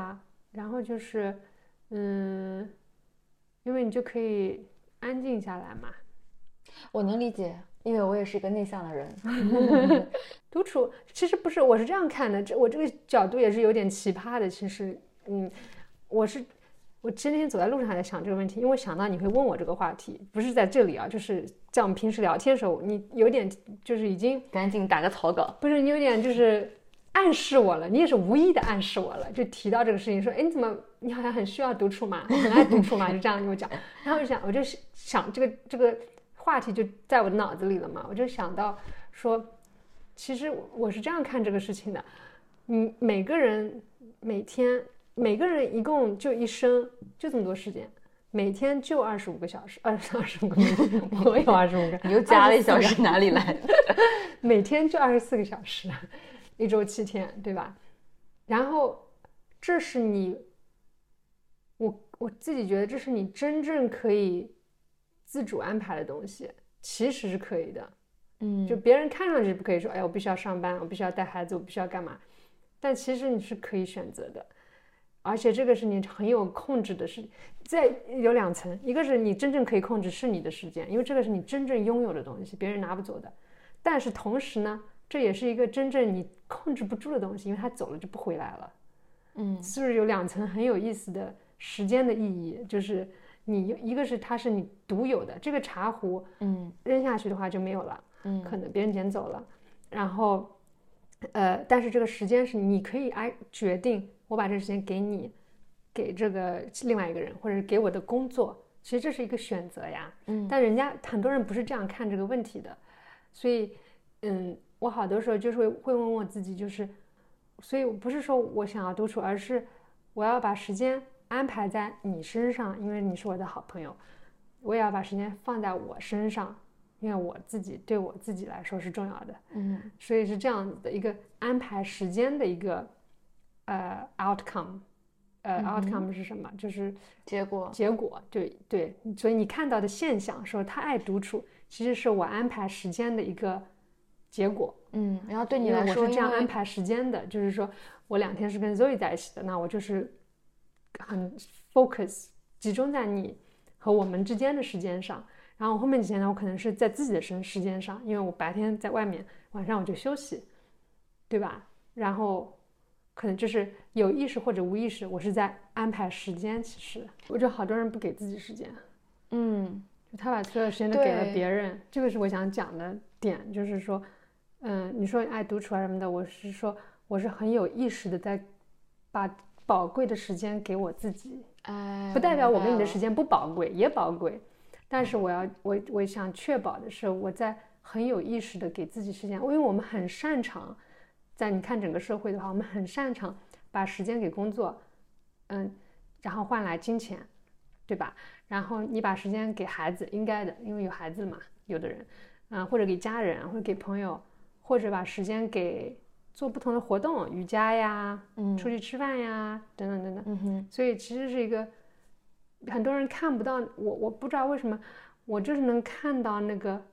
然后就是，嗯，因为你就可以安静下来嘛。 我能理解，因为我也是一个内向的人。 独处其实不是，我是这样看的，这我这个角度也是有点奇葩的。其实，嗯，我是我今天走在路上还在想这个问题，因为我想到你会问我这个话题，不是在这里啊，就是在我们平时聊天的时候，你有点就是已经赶紧打个草稿， 不是你有点就是暗示我了，你也是无意的暗示我了，就提到这个事情，说，哎，你怎么你好像很需要独处嘛，很爱独处嘛，就这样跟我讲，然后我就想，我就想这个这个话题就在我的脑子里了嘛，我就想到说。其实我是这样看这个事情的，嗯，每个人每天每个人一共就一生就这么多时间，每天就二十五个小时，二十二十五个，我有二十五个， 你又加了一小时哪里来？ 每天就二十四个小时，一周七天，对吧？然后这是你，我我自己觉得这是你真正可以自主安排的东西，其实是可以的。 嗯， 就别人看上去不可以说，哎，我必须要上班，我必须要带孩子，我必须要干嘛，但其实你是可以选择的，而且这个是你很有控制的事。再有两层，一个是你真正可以控制是你的时间，因为这个是你真正拥有的东西，别人拿不走的。但是同时呢，这也是一个真正你控制不住的东西，因为它走了就不回来了。 嗯， 就是有两层很有意思的时间的意义，就是你一个是它是你独有的，这个茶壶， 嗯， 扔下去的话就没有了。 嗯， 可能别人捡走了，然后，呃，但是这个时间是你可以哎决定，我把这个时间给你，给这个另外一个人，或者是给我的工作，其实这是一个选择呀。 嗯， 但人家很多人不是这样看这个问题的，所以，嗯，我好多时候就是会会问我自己，就是，所以不是说我想要独处，而是我要把时间安排在你身上，因为你是我的好朋友，我也要把时间放在我身上。因为我自己对我自己来说是重要的， 嗯， 所以是这样子的一个安排时间的一个呃 outcome， 呃、嗯、outcome 是什么？就是结果。 结果，对对。所以你看到的现象，说他爱独处，其实是我安排时间的一个结果。 嗯，然后对你来说， 我是这样安排时间的，就是说我两天是跟 Zoe 在一起的，那我就是很 focus 集中在你和我们之间的时间上。然后后面几天呢，我可能是在自己的时时间上，因为我白天在外面，晚上我就休息，对吧？然后可能就是有意识或者无意识，我是在安排时间。其实我觉得好多人不给自己时间， 嗯， 他把所有时间都给了别人，这个是我想讲的点，就是说，嗯，你说爱独处啊什么的，我是说我是很有意识的在把宝贵的时间给我自己， 哎， 不代表我跟你的时间不宝贵，也宝贵。但是我要我我想确保的是，我在很有意识的给自己时间，因为我们很擅长，在你看整个社会的话，我们很擅长把时间给工作，嗯，然后换来金钱，对吧？然后你把时间给孩子，应该的，因为有孩子嘛，有的人，嗯，或者给家人，或者给朋友，或者把时间给做不同的活动，瑜伽呀， 嗯， 出去吃饭呀，等等等等， 嗯哼， 所以其实是一个。很多人看不到我，我不知道为什么，我就是能看到那个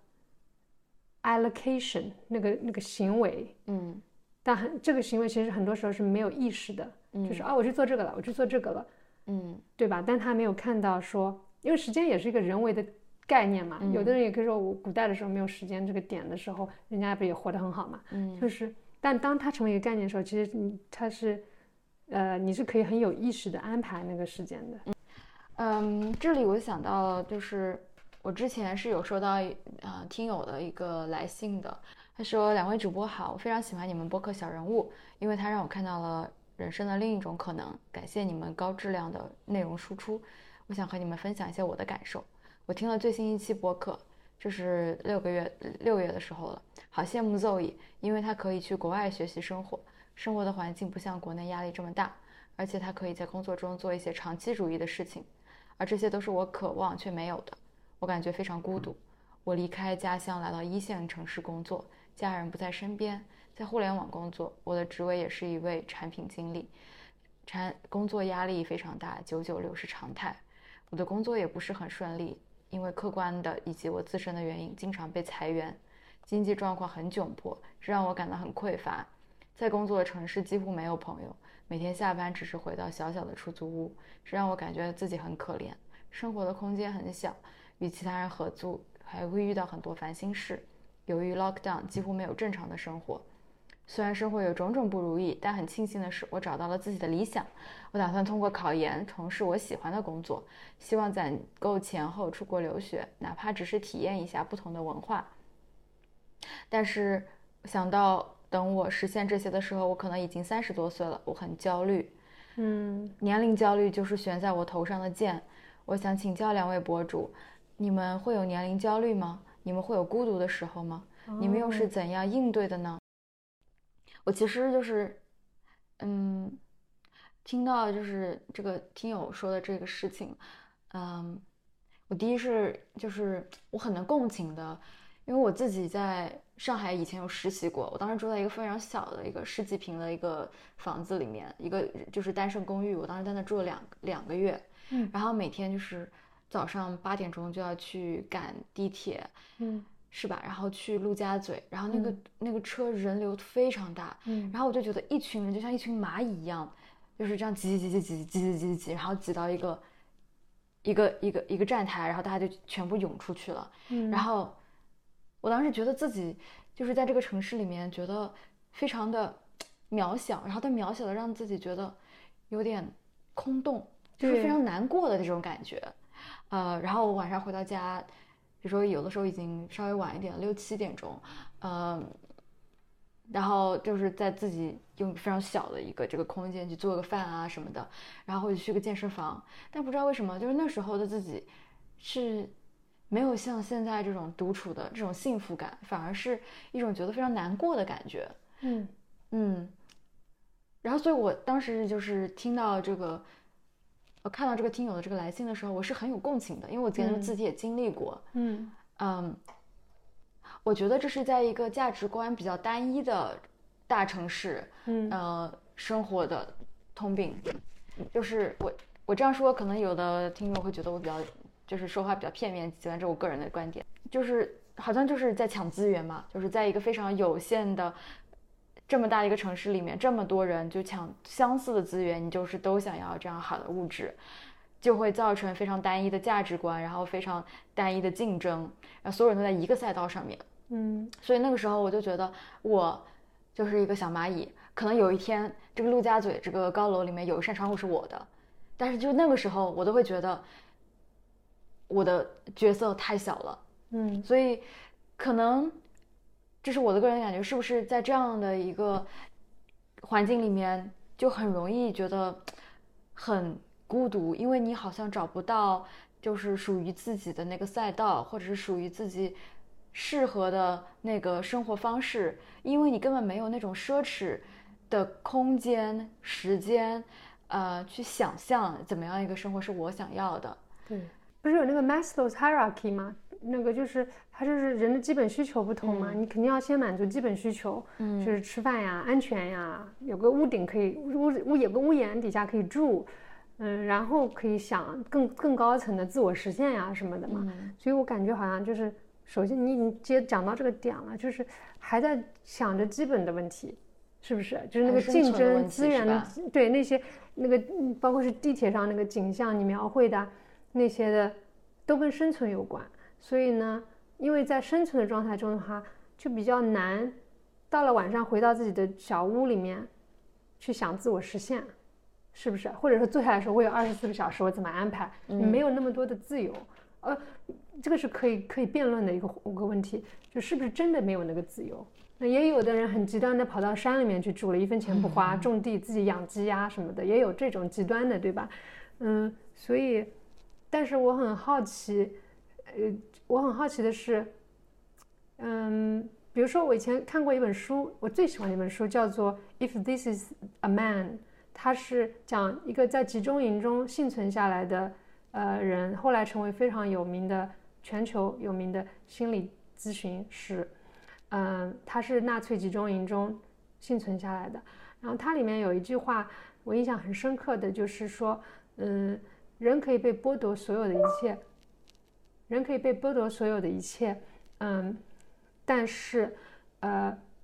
allocation 那个那个行为， 嗯， 但很这个行为其实很多时候是没有意识的， 嗯、 就是啊，我去做这个了，我去做这个了， 嗯， 对吧？但他没有看到说，因为时间也是一个人为的概念嘛， 嗯、 有的人也可以说我古代的时候没有时间这个点的时候，人家不也活得很好嘛， 嗯， 就是，但当它成为一个概念的时候，其实你它是，呃，你是可以很有意识的安排那个时间的。 嗯嗯，这里我想到了，就是我之前是有收到呃听友的一个来信的，他说：“两位主播好，我非常喜欢你们播客小人物，因为他让我看到了人生的另一种可能。感谢你们高质量的内容输出，我想和你们分享一些我的感受。我听了最新一期播客，这是六个月六月的时候了，好羡慕 Zoe， 因为他可以去国外学习生活，生活的环境不像国内压力这么大，而且他可以在工作中做一些长期主义的事情。”而这些都是我渴望却没有的，我感觉非常孤独。我离开家乡来到一线城市工作，家人不在身边，在互联网工作，我的职位也是一位产品经理，产工作压力非常大，九九六是常态。我的工作也不是很顺利，因为客观的以及我自身的原因，经常被裁员，经济状况很窘迫，这让我感到很匮乏。在工作的城市几乎没有朋友， 每天下班只是回到小小的出租屋，这让我感觉自己很可怜。生活的空间很小，与其他人合租还会遇到很多烦心事。由于 lockdown 几乎没有正常的生活，虽然生活有种种不如意，但很庆幸的是我找到了自己的理想。我打算通过考研从事我喜欢的工作，希望攒够钱后出国留学，哪怕只是体验一下不同的文化。但是想到等我实现这些的时候，我可能已经三十多岁了，我很焦虑。 嗯， 年龄焦虑就是悬在我头上的剑。我想请教两位博主，你们会有年龄焦虑吗？你们会有孤独的时候吗？你们又是怎样应对的呢？我其实就是嗯听到就是这个听友说的这个事情，嗯我第一是就是我很能共情的，因为我自己在上海以前有实习过，我当时住在一个非常小的一个十几平的一个房子里面，一个就是单身公寓，我当时在那住了两两个月， 嗯， 然后每天就是早上八点钟就要去赶地铁， 嗯， 是吧？然后去陆家嘴，然后那个、 嗯、 那个车人流非常大， 嗯， 然后我就觉得一群人就像一群蚂蚁一样，就是这样挤挤挤挤挤挤挤挤，然后挤到一个一个一个一个站台，然后大家就全部涌出去了。 嗯， 然后我当时觉得自己就是在这个城市里面觉得非常的渺小，然后但渺小的让自己觉得有点空洞，就是非常难过的这种感觉。呃，然后我晚上回到家，比如说有的时候已经稍微晚一点，六七点钟，呃，然后就是在自己用非常小的一个这个空间去做个饭啊什么的，然后或者去个健身房，但不知道为什么，就是那时候的自己是没有像现在这种独处的这种幸福感，反而是一种觉得非常难过的感觉。 嗯嗯，然后所以我当时就是听到这个。我看到这个听友的这个来信的时候，我是很有共情的，因为我之前自己也经历过。 嗯嗯，我觉得这是在一个价值观比较单一的大城市， 嗯呃，生活的通病。就是我我这样说，可能有的听友会觉得我比较就是说话比较片面，极端这是我个人的观点，就是好像就是在抢资源嘛，就是在一个非常有限的。这么大的一个城市里面，这么多人就抢相似的资源，你就是都想要这样好的物质，就会造成非常单一的价值观，然后非常单一的竞争，然后所有人都在一个赛道上面。 嗯， 所以那个时候我就觉得我就是一个小蚂蚁，可能有一天这个陆家嘴这个高楼里面有一扇窗户是我的，但是就那个时候我都会觉得我的角色太小了。 嗯， 所以可能。这是我的个人感觉，是不是在这样的一个环境里面就很容易觉得很孤独，因为你好像找不到就是属于自己的那个赛道，或者是属于自己适合的那个生活方式，因为你根本没有那种奢侈的空间时间呃去想象怎么样一个生活是我想要的。 对，不是有那个 Maslow's hierarchy 吗？那个就是它就是人的基本需求不同嘛，嗯、你肯定要先满足基本需求，嗯，就是吃饭呀、安全呀，有个屋顶可以屋屋有个屋檐底下可以住，嗯，然后可以想更更高层的自我实现呀什么的嘛。嗯、所以我感觉好像就是首先你已经接讲到这个点了，就是还在想着基本的问题，是不是？就是那个竞争资源的，对那些那个包括是地铁上那个景象你描绘的那些的，都跟生存有关。所以呢，因为在生存的状态中的话，就比较难，到了晚上回到自己的小屋里面，去想自我实现，是不是？或者说坐下来说，我有二十四个小时，我怎么安排？你没有那么多的自由，呃，这个是可以可以辩论的一个一个问题，就是不是真的没有那个自由？那也有的人很极端的跑到山里面去住了，一分钱不花，种地自己养鸡呀什么的，也有这种极端的，对吧？嗯，所以，但是我很好奇。呃，我很好奇的是，嗯，比如说我以前看过一本书，我最喜欢的一本书叫做《If This Is a Man》，它是讲一个在集中营中幸存下来的呃人，后来成为非常有名的全球有名的心理咨询师，嗯，他是纳粹集中营中幸存下来的。然后它里面有一句话我印象很深刻的就是说，嗯，人可以被剥夺所有的一切。人可以被剥夺所有的一切，嗯，但是，呃，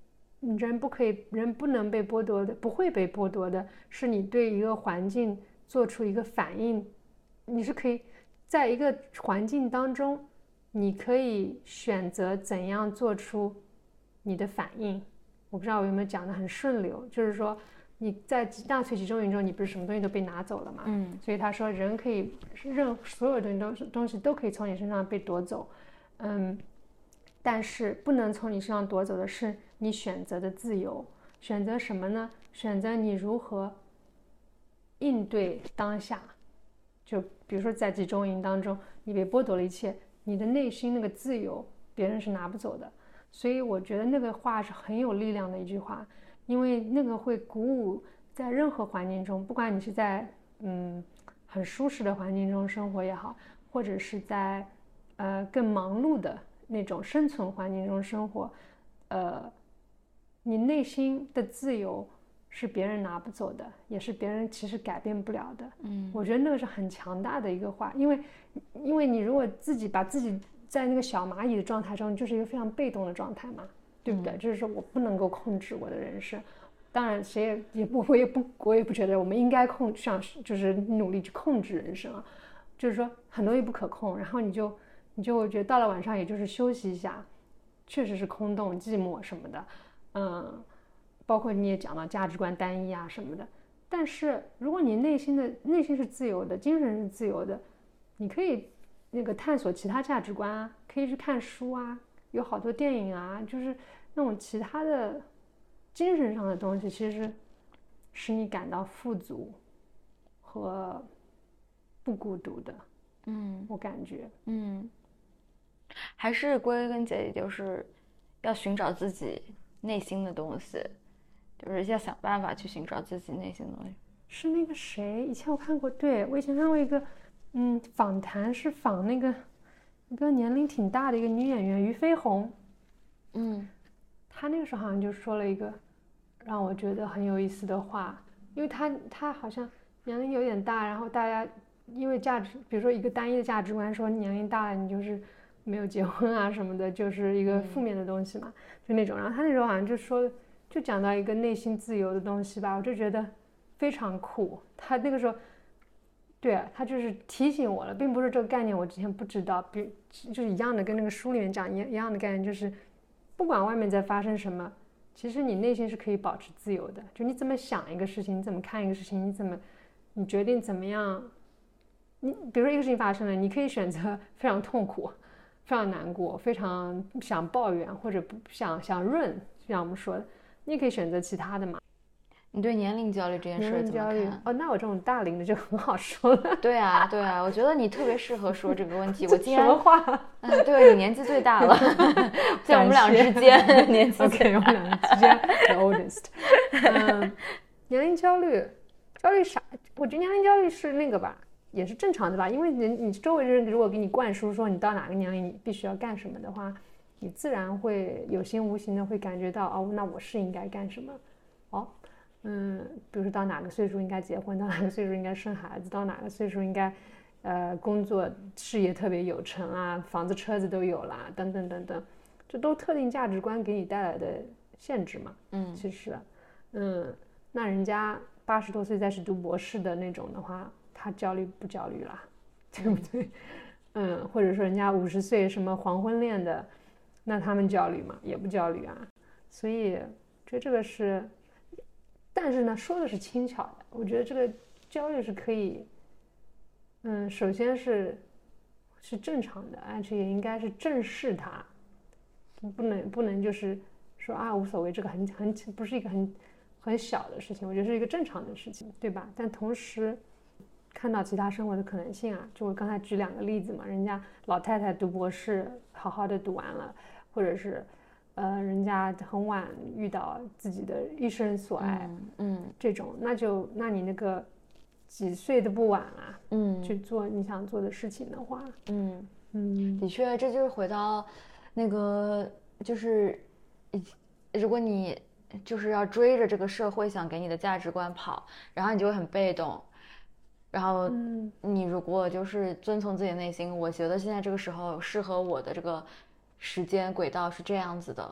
人不可以，人不能被剥夺的，不会被剥夺的，是你对一个环境做出一个反应。你是可以在一个环境当中，你可以选择怎样做出你的反应。我不知道我有没有讲得很顺溜，就是说你在纳粹集中营中，你不是什么东西都被拿走了嘛？ 嗯， 所以他说人可以任所有的东西东西都可以从你身上被夺走，嗯，但是不能从你身上夺走的是你选择的自由。选择什么呢？选择你如何应对当下。就比如说在集中营当中，你被剥夺了一切，你的内心那个自由，别人是拿不走的。所以我觉得那个话是很有力量的一句话，因为那个会鼓舞在任何环境中，不管你是在嗯很舒适的环境中生活也好，或者是在呃更忙碌的那种生存环境中生活，呃，你内心的自由是别人拿不走的，也是别人其实改变不了的。 嗯， 我觉得那个是很强大的一个话，因为因为你如果自己把自己在那个小蚂蚁的状态中，就是一个非常被动的状态嘛，对不对？嗯、就是说我不能够控制我的人生。当然，谁也也不我也不我也不觉得我们应该控上就是努力去控制人生啊，就是说很多东西不可控，然后你就你就会觉得到了晚上也就是休息一下，确实是空洞寂寞什么的，嗯。包括你也讲到价值观单一啊什么的，但是如果你内心的内心是自由的，精神是自由的，你可以那个探索其他价值观啊，可以去看书啊，有好多电影啊，就是那种其他的精神上的东西，其实使你感到富足和不孤独的。 嗯， 我感觉， 嗯，还是归根结底就是要寻找自己内心的东西。就是要想办法去寻找自己内心的东西。 是那个谁，以前我看过，对我以前看过一个，嗯，访谈是访那个一个年龄挺大的一个女演员俞飞鸿， 嗯， 她那个时候好像就说了一个让我觉得很有意思的话，因为她她好像年龄有点大，然后大家因为价值，比如说一个单一的价值观，说年龄大了你就是没有结婚啊什么的，就是一个负面的东西嘛，嗯、就那种。然后她那时候好像就说。就讲到一个内心自由的东西吧，我就觉得非常酷。他那个时候，对啊，他就是提醒我了，并不是这个概念我之前不知道，比就是一样的，跟那个书里面讲一一样的概念，就是不管外面在发生什么，其实你内心是可以保持自由的。就你怎么想一个事情，你怎么看一个事情，你怎么你决定怎么样，你比如说一个事情发生了，你可以选择非常痛苦、非常难过、非常想抱怨或者不想想润，就像我们说的。你也可以选择其他的嘛。 你对年龄焦虑这件事怎么看？ 哦，那我这种大龄的就很好说了。 对啊，对啊，我觉得你特别适合说这个问题。我今天什么话？ 嗯，对，你年纪最大了，在我们俩之间年纪最大。 OK， 我们俩之间 the oldest。嗯，年龄焦虑，焦虑啥？我觉得年龄焦虑是那个吧，也是正常的吧，因为人你周围人如果给你灌输说你到哪个年龄你必须要干什么的话。你自然会有心无形的会感觉到哦，那我是应该干什么？哦，嗯，比如说到哪个岁数应该结婚，到哪个岁数应该生孩子，到哪个岁数应该呃工作事业特别有成啊，房子车子都有啦，等等等等，这都特定价值观给你带来的限制嘛。 嗯， 其实，嗯，那人家八十多岁再去读博士的那种的话，他焦虑不焦虑啦？对不对？嗯，或者说人家五十岁什么黄昏恋的。那他们焦虑吗？也不焦虑啊，所以觉得这个是，但是呢，说的是轻巧的。我觉得这个焦虑是可以，嗯，首先是是正常的，而且也应该是正视它，不能不能就是说啊无所谓，这个很很不是一个很很小的事情，我觉得是一个正常的事情，对吧？但同时看到其他生活的可能性啊，就我刚才举两个例子嘛，人家老太太读博士，好好的读完了。或者是，呃，人家很晚遇到自己的一生所爱， 嗯，嗯这种，那就那你那个几岁都不晚啊， 嗯， 去做你想做的事情的话， 嗯嗯， 的确，这就是回到那个，就是如果你就是要追着这个社会想给你的价值观跑，然后你就会很被动。然后你如果就是遵从自己的内心，我觉得现在这个时候适合我的这个时间轨道是这样子的，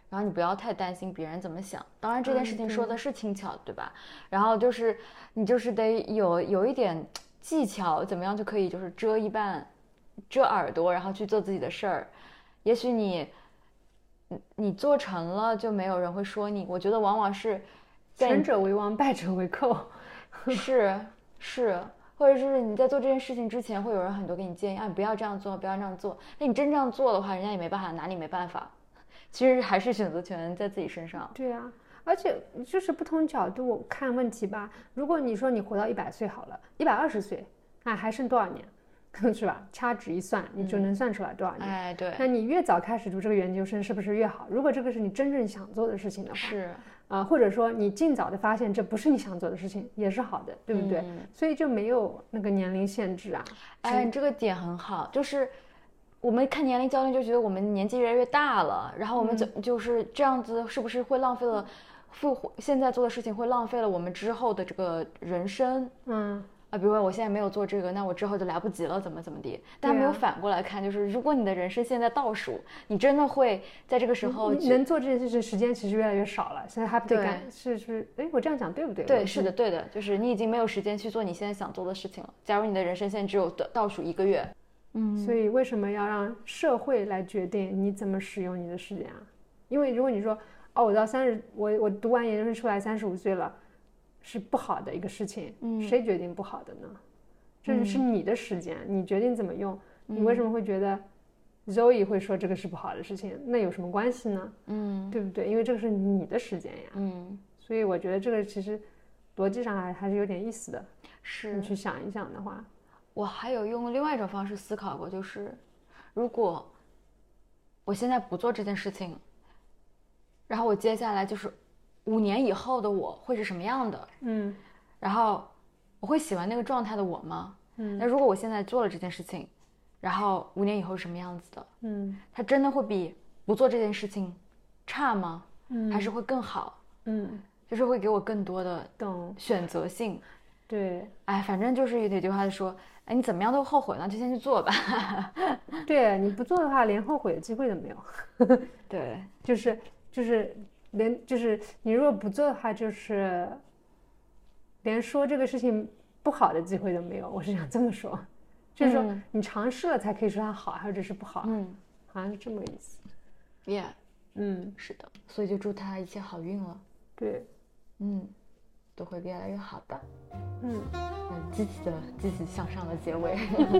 然后你不要太担心别人怎么想。当然这件事情说的是轻巧，嗯、对吧？然后就是你就是得有有一点技巧，怎么样就可以就是遮一半，遮耳朵，然后去做自己的事儿。也许你你做成了，就没有人会说你。我觉得往往是成者为王，败者为寇。 是是。或者是你在做这件事情之前，会有人很多给你建议啊，你不要这样做，不要这样做。那你真这样做的话，人家也没办法拿你没办法。其实还是选择权在自己身上。 对啊，而且就是不同角度看问题吧。如果你说你活到一百岁好了，一百二十岁，那还剩多少年？是吧？掐指一算，你就能算出来多少年。 嗯、哎，对。 那你越早开始读这个研究生，是不是越好？如果这个是你真正想做的事情的话， 是啊、呃，或者说你尽早的发现这不是你想做的事情，也是好的，对不对？ 嗯、 所以就没有那个年龄限制啊。 哎，你这个点很好，就是我们看年龄焦虑就觉得我们年纪越来越大了，然后我们就、嗯、就是这样子，是不是会浪费了？会现在做的事情会浪费了我们之后的这个人生？ 嗯。 啊，比如说我现在没有做这个，那我之后就来不及了，怎么怎么地？但没有反过来看，就是如果你的人生现在倒数，你真的会在这个时候能做这件事情时间其实越来越少了。现在还不得干，是是，哎，我这样讲对不对？ 对，是的，对的，就是你已经没有时间去做你现在想做的事情了。假如你的人生现在只有倒数一个月， 嗯，所以为什么要让社会来决定你怎么使用你的时间啊？因为如果你说，哦，我到三十，我我读完研究生出来三十五岁了。是不好的一个事情，嗯，谁决定不好的呢？这是你的时间，嗯、你决定怎么用。你为什么会觉得 Zoe 会说这个是不好的事情？那有什么关系呢？嗯，对不对？因为这个是你的时间呀。嗯，所以我觉得这个其实逻辑上还还是有点意思的。 是， 你去想一想的话， 我还有用另外一种方式思考过，就是如果我现在不做这件事情，然后我接下来就是五年以后的我会是什么样的？嗯，然后我会喜欢那个状态的我吗？嗯，那如果我现在做了这件事情，然后五年以后是什么样子的？嗯，它真的会比不做这件事情差吗？嗯，还是会更好？嗯，就是会给我更多的选择性。 对， 哎，反正就是有句话说，哎，你怎么样都后悔呢，就先去做吧。 对，你不做的话，连后悔的机会都没有。 对， 就是就是。连就是你如果不做的话，就是连说这个事情不好的机会都没有。我是想这么说，就是说你尝试了才可以说它好或者是不好。嗯，好像是这么个意思。 Yeah， 嗯，是的，所以就祝他一切好运了。 对， 嗯，都会越来越好的。嗯，很积极的、积极向上的结尾。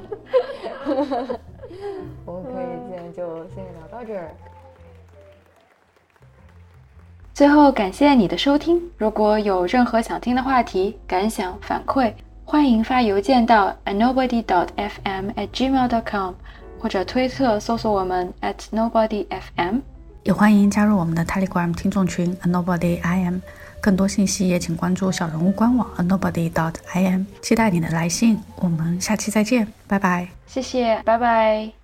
我们可以今天就先聊到这儿。最后，感谢你的收听。如果有任何想听的话题、感想、反馈，欢迎发邮件到 a nobody dot f m at gmail dot com， 或者推特搜索我们 at nobody f m。 也欢迎加入我们的 Telegram 听众群 a nobody I m。更多信息也请关注小人物官网 a nobody dot I m。期待你的来信，我们下期再见，拜拜。 谢谢，拜拜。